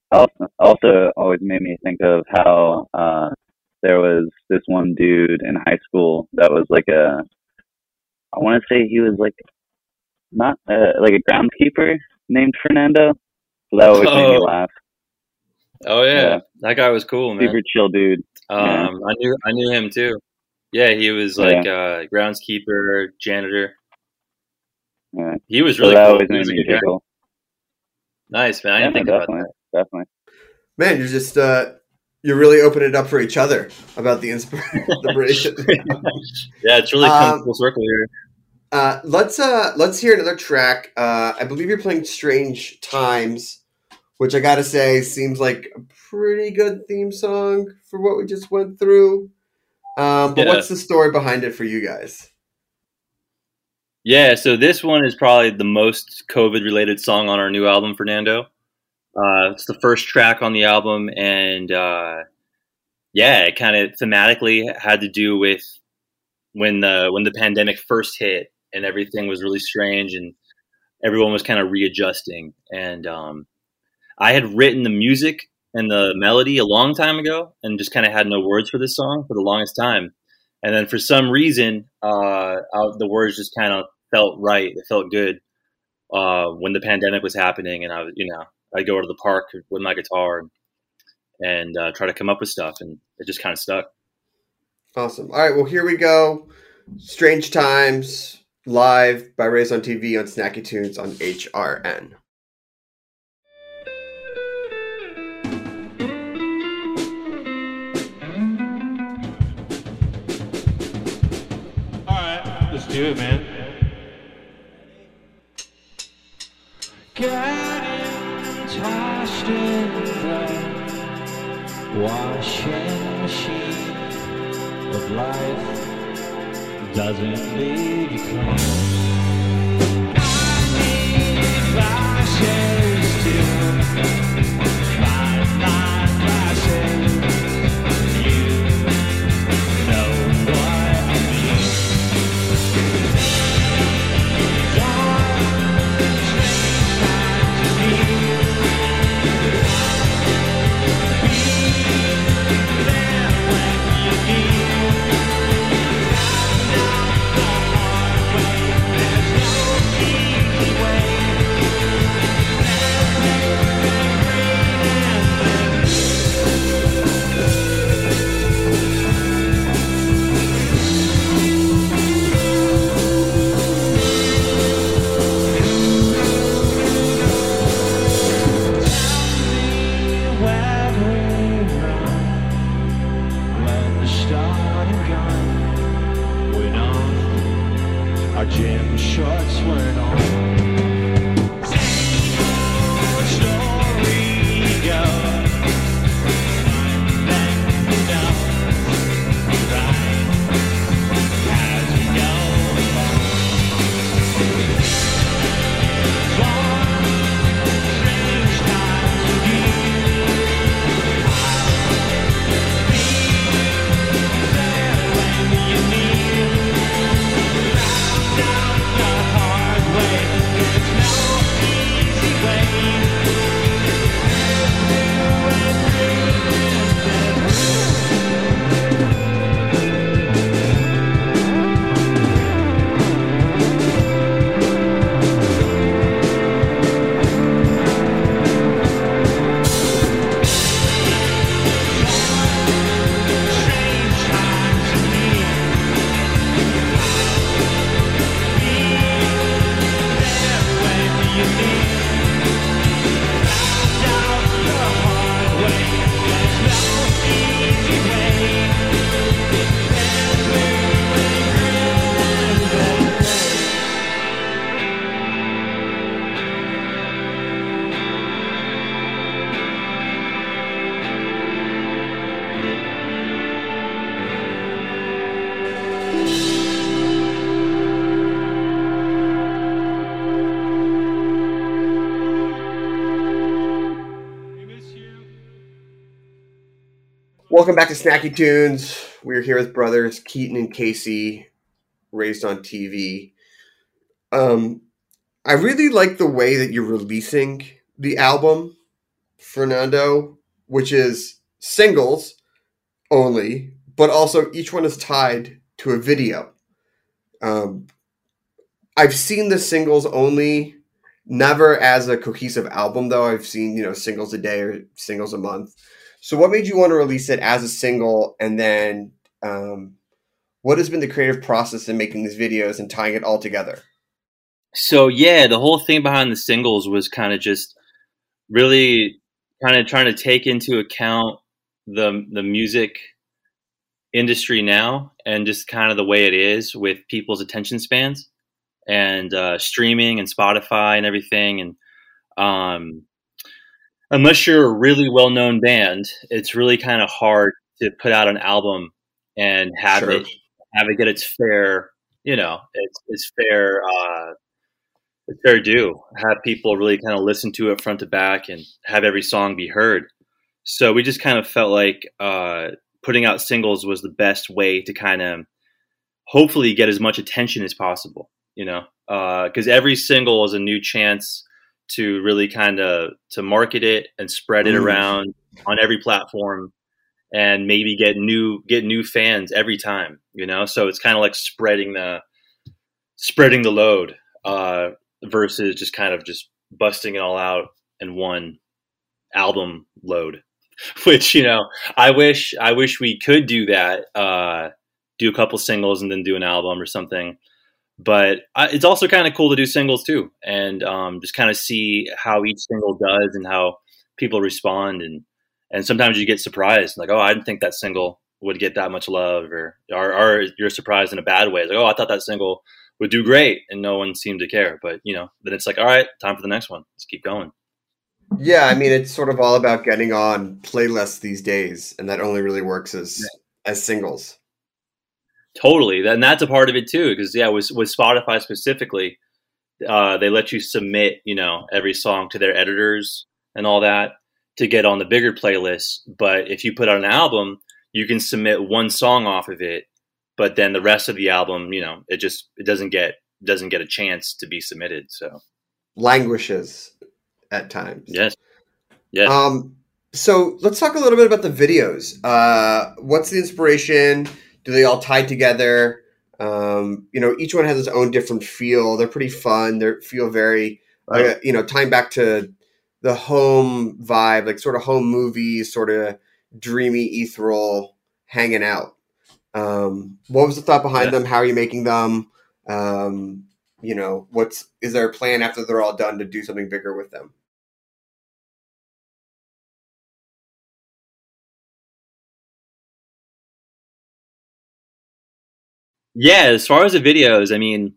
Also always made me think of how there was this one dude in high school that was like I want to say he was like not like a groundskeeper named Fernando. So that always made me laugh. Oh yeah. Yeah. That guy was cool, man. Super chill dude. Yeah. I knew him too. Yeah, he was like groundskeeper, janitor. Yeah. He was So really that cool. always He made was a me good guy. giggle. Nice, man. I didn't think definitely, about that. definitely. Man, you're just you're really opening it up for each other about the inspiration. Yeah, it's really come full circle here. Let's hear another track. I believe you're playing "Strange Times," which I gotta say seems like a pretty good theme song for what we just went through. But what's the story behind it for you guys? Yeah, so this one is probably the most COVID-related song on our new album, Fernando. It's the first track on the album, and it kind of thematically had to do with when the pandemic first hit and everything was really strange and everyone was kind of readjusting. And I had written the music and the melody a long time ago and just kind of had no words for this song for the longest time. And then for some reason, the words just kind of felt right. It felt good when the pandemic was happening, and I'd go to the park with my guitar and try to come up with stuff, and it just kind of stuck. Awesome. All right, well, here we go. Strange Times, live by Raised on TV on Snacky Tunes on HRN. All right, let's do it, man. Getting tossed in the washing machine of life doesn't leave you clean. I need vices to find my vices. You know what I mean. Our gym shorts weren't on. Same old story goes. Then who knows, right? As we go along. Strange times with you. I'll be there when you need. Welcome back to Snacky Tunes. We're here with brothers Keaton and Casey, Raised on TV. I really like the way that you're releasing the album. Fernando, which is singles only, but also each one is tied to a video. I've seen the singles only, never as a cohesive album, though. I've seen, singles a day or singles a month. So what made you want to release it as a single? And then what has been the creative process in making these videos and tying it all together? So, yeah, the whole thing behind the singles was kind of just really kind of trying to take into account the music industry now and just kind of the way it is with people's attention spans and streaming and Spotify and everything. And unless you're a really well-known band, it's really kind of hard to put out an album and have Sure. it get its fair, it's fair due. Have people really kind of listen to it front to back and have every song be heard. So we just kind of felt like putting out singles was the best way to kind of hopefully get as much attention as possible, because every single is a new chance to really kind of to market it and spread it around on every platform and maybe get new fans every time, so it's kind of like spreading the load versus just kind of just busting it all out in one album load, which, I wish we could do that, do a couple singles and then do an album or something. But it's also kind of cool to do singles too, and just kind of see how each single does and how people respond. And sometimes you get surprised, like, oh, I didn't think that single would get that much love, or you're surprised in a bad way. It's like, oh, I thought that single would do great, and no one seemed to care. But then it's like, all right, time for the next one. Let's keep going. Yeah, I mean, it's sort of all about getting on playlists these days, and that only really works as singles. Totally, and that's a part of it too. Because with Spotify specifically, they let you submit, every song to their editors and all that to get on the bigger playlists. But if you put out an album, you can submit one song off of it, but then the rest of the album, it doesn't get a chance to be submitted. So languishes at times. Yes. So let's talk a little bit about the videos. What's the inspiration? Do they all tie together? Each one has its own different feel. They're pretty fun. They feel very, tying back to the home vibe, like sort of home movies, sort of dreamy, ethereal, hanging out. What was the thought behind them? How are you making them? Is there a plan after they're all done to do something bigger with them? Yeah, as far as the videos, I mean,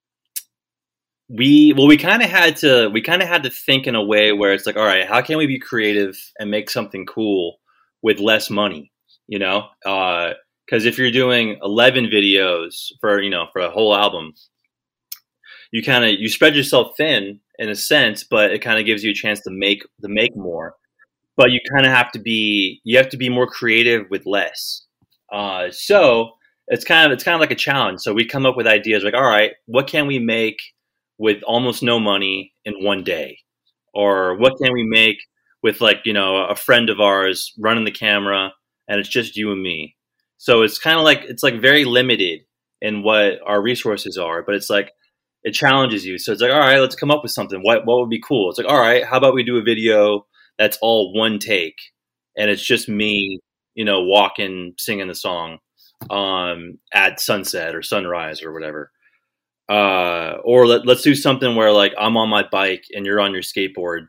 we kind of had to think in a way where it's like, all right, how can we be creative and make something cool with less money? Because if you're doing 11 videos for a whole album, you spread yourself thin in a sense, but it kind of gives you a chance to make more. But you kind of have to be more creative with less. So it's kind of like a challenge. So we come up with ideas like, all right, what can we make with almost no money in one day? Or what can we make with a friend of ours running the camera and it's just you and me? So it's kind of like, it's like very limited in what our resources are, but it's like, it challenges you. So it's like, all right, let's come up with something. What would be cool? It's like, all right, how about we do a video that's all one take and it's just me, walking, singing the song at sunset or sunrise or whatever. Or let's do something where like I'm on my bike and you're on your skateboard.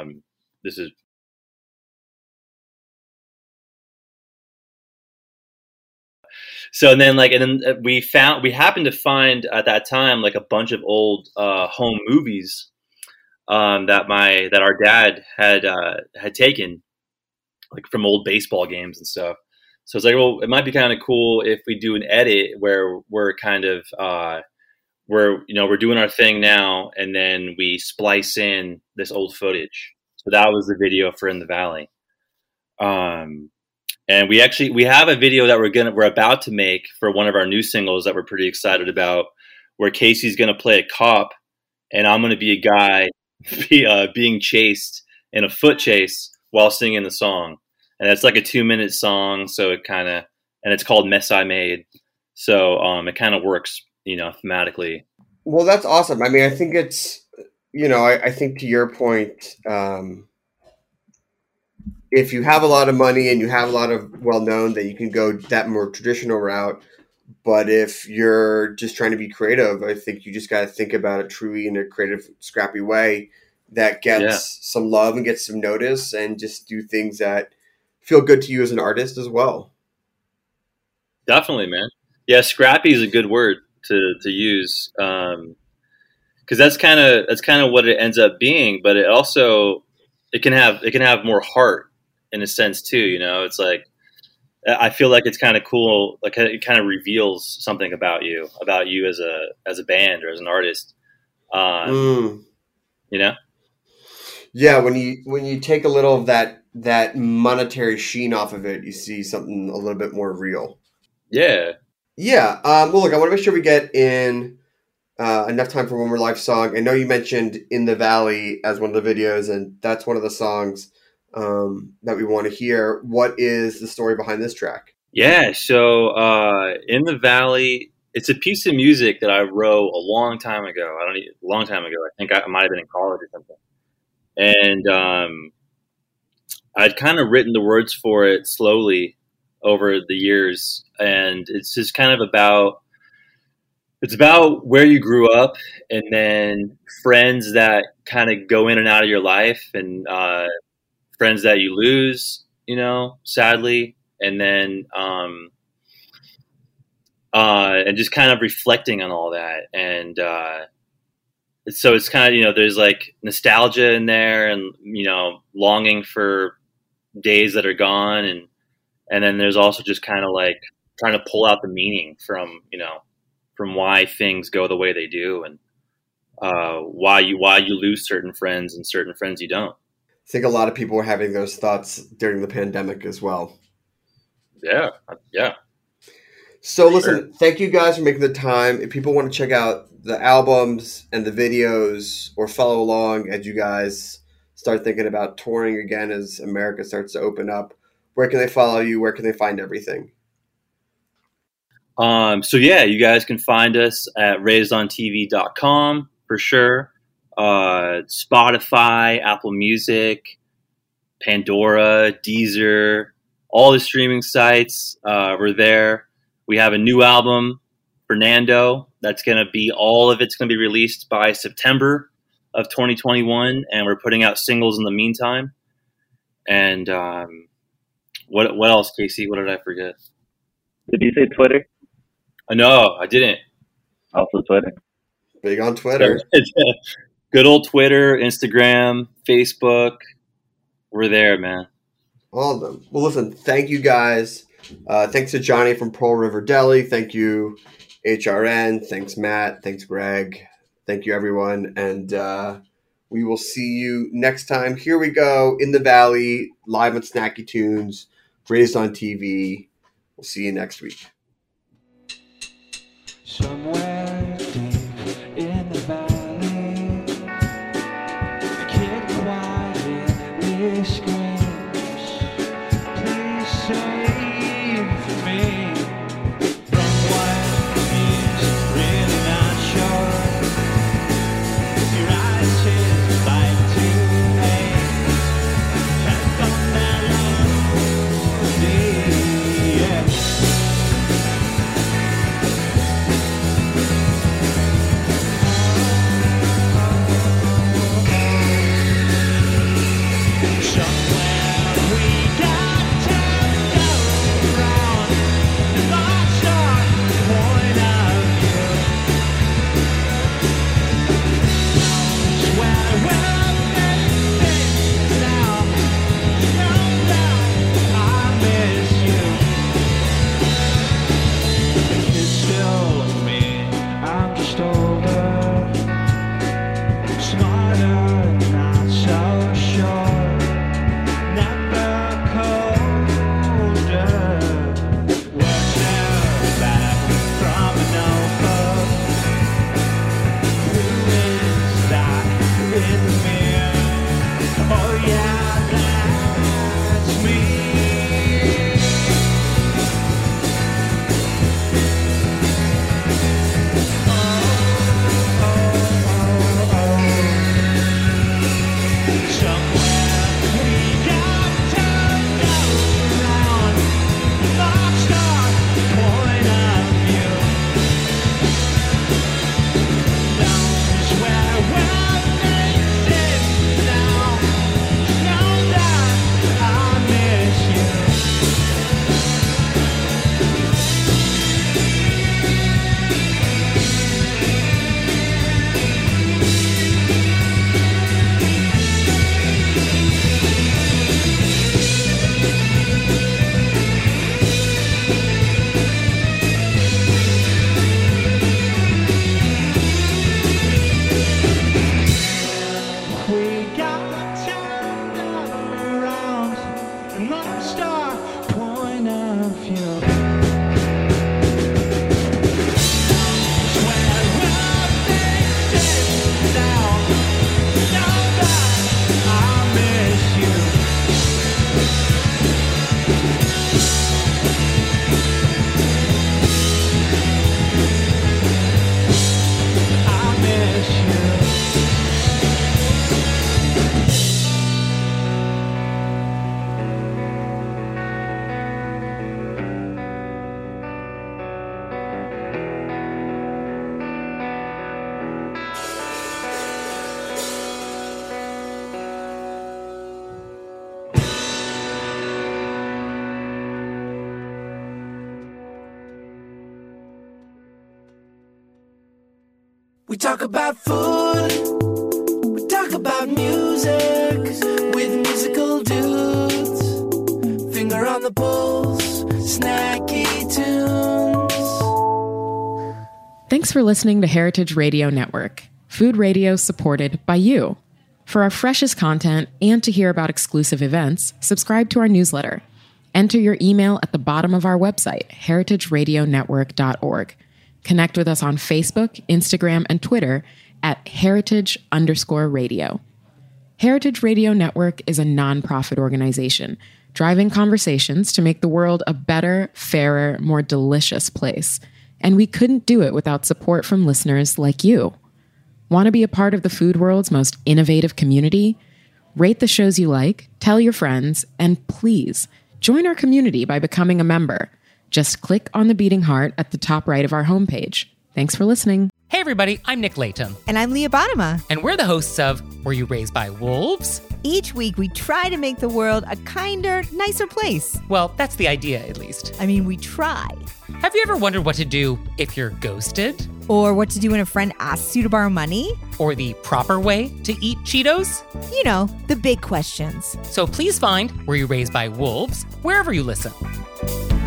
So then we happened to find at that time like a bunch of old home movies that our dad had taken, like from old baseball games and stuff. So it's like, well, it might be kind of cool if we do an edit where we're kind of we're doing our thing now, and then we splice in this old footage. So that was the video for In the Valley. And we have a video that we're about to make for one of our new singles that we're pretty excited about, where Casey's going to play a cop and I'm going to be a guy being chased in a foot chase while singing the song. And it's like a 2-minute song. So it and it's called Mess I Made. So it kind of works, thematically. Well, that's awesome. I mean, I think it's, I think to your point, if you have a lot of money and you have a lot of well-known, that you can go that more traditional route. But if you're just trying to be creative, I think you just got to think about it truly in a creative, scrappy way that gets some love and gets some notice, and just do things that feel good to you as an artist as well. Definitely, man. Yeah, scrappy is a good word to use, because that's kind of what it ends up being. But it also it can have more heart in a sense too. It's like, I feel like it's kind of cool. Like it kind of reveals something about you as a band or as an artist. Yeah, when you take a little of that monetary sheen off of it, you see something a little bit more real. Yeah. Yeah. Well, look, I want to make sure we get in enough time for one more live song. I know you mentioned In the Valley as one of the videos, and that's one of the songs that we want to hear. What is the story behind this track? Yeah. So In the Valley, it's a piece of music that I wrote a long time ago. I think I might have been in college or something. And I'd kind of written the words for it slowly over the years. And it's just kind of about where you grew up, and then friends that kind of go in and out of your life, and friends that you lose, sadly. And then and just kind of reflecting on all that. And so it's kind of, there's like nostalgia in there, and, longing for days that are gone. And then there's also just kind of like trying to pull out the meaning from why things go the way they do, and why you lose certain friends and certain friends you don't. I think a lot of people were having those thoughts during the pandemic as well. Yeah. So listen, Thank you guys for making the time. If people want to check out the albums and the videos, or follow along as you guys start thinking about touring again as America starts to open up, where can they follow you? Where can they find everything? So yeah, you guys can find us at raisedontv.com for sure. Spotify, Apple Music, Pandora, Deezer, all the streaming sites. We're there. We have a new album, Fernando. That's going to be, all of it's going to be released by September of 2021. And we're putting out singles in the meantime. And what else, Casey? What did I forget? Did you say Twitter? No, I didn't. Also Twitter. Big on Twitter. Good old Twitter, Instagram, Facebook. We're there, man. All of them. Well, listen, thank you guys. Thanks to Johnny from Pearl River Deli. Thank you, HRN. Thanks, Matt. Thanks, Greg. Thank you, everyone. And we will see you next time. Here we go, In the Valley, live on Snacky Tunes, Raised on TV. We'll see you next week. Somewhere deep in the valley, a kid quietly screams, "Please save me from what he's really not sure." Your eyes his bite to ache, has gone that lonely, yeah. We talk about food, we talk about music, with musical dudes. Finger on the pulse, snacky tunes. Thanks for listening to Heritage Radio Network, food radio supported by you. For our freshest content and to hear about exclusive events, subscribe to our newsletter. Enter your email at the bottom of our website, heritageradionetwork.org. Connect with us on Facebook, Instagram, and Twitter at heritage_radio. Heritage Radio Network is a nonprofit organization driving conversations to make the world a better, fairer, more delicious place. And we couldn't do it without support from listeners like you. Want to be a part of the food world's most innovative community? Rate the shows you like, tell your friends, and please join our community by becoming a member. Just click on the beating heart at the top right of our homepage. Thanks for listening. Hey everybody, I'm Nick Latham. And I'm Leah Bottima. And we're the hosts of Were You Raised by Wolves? Each week we try to make the world a kinder, nicer place. Well, that's the idea, at least. I mean, we try. Have you ever wondered what to do if you're ghosted? Or what to do when a friend asks you to borrow money? Or the proper way to eat Cheetos? You know, the big questions. So please find Were You Raised by Wolves wherever you listen.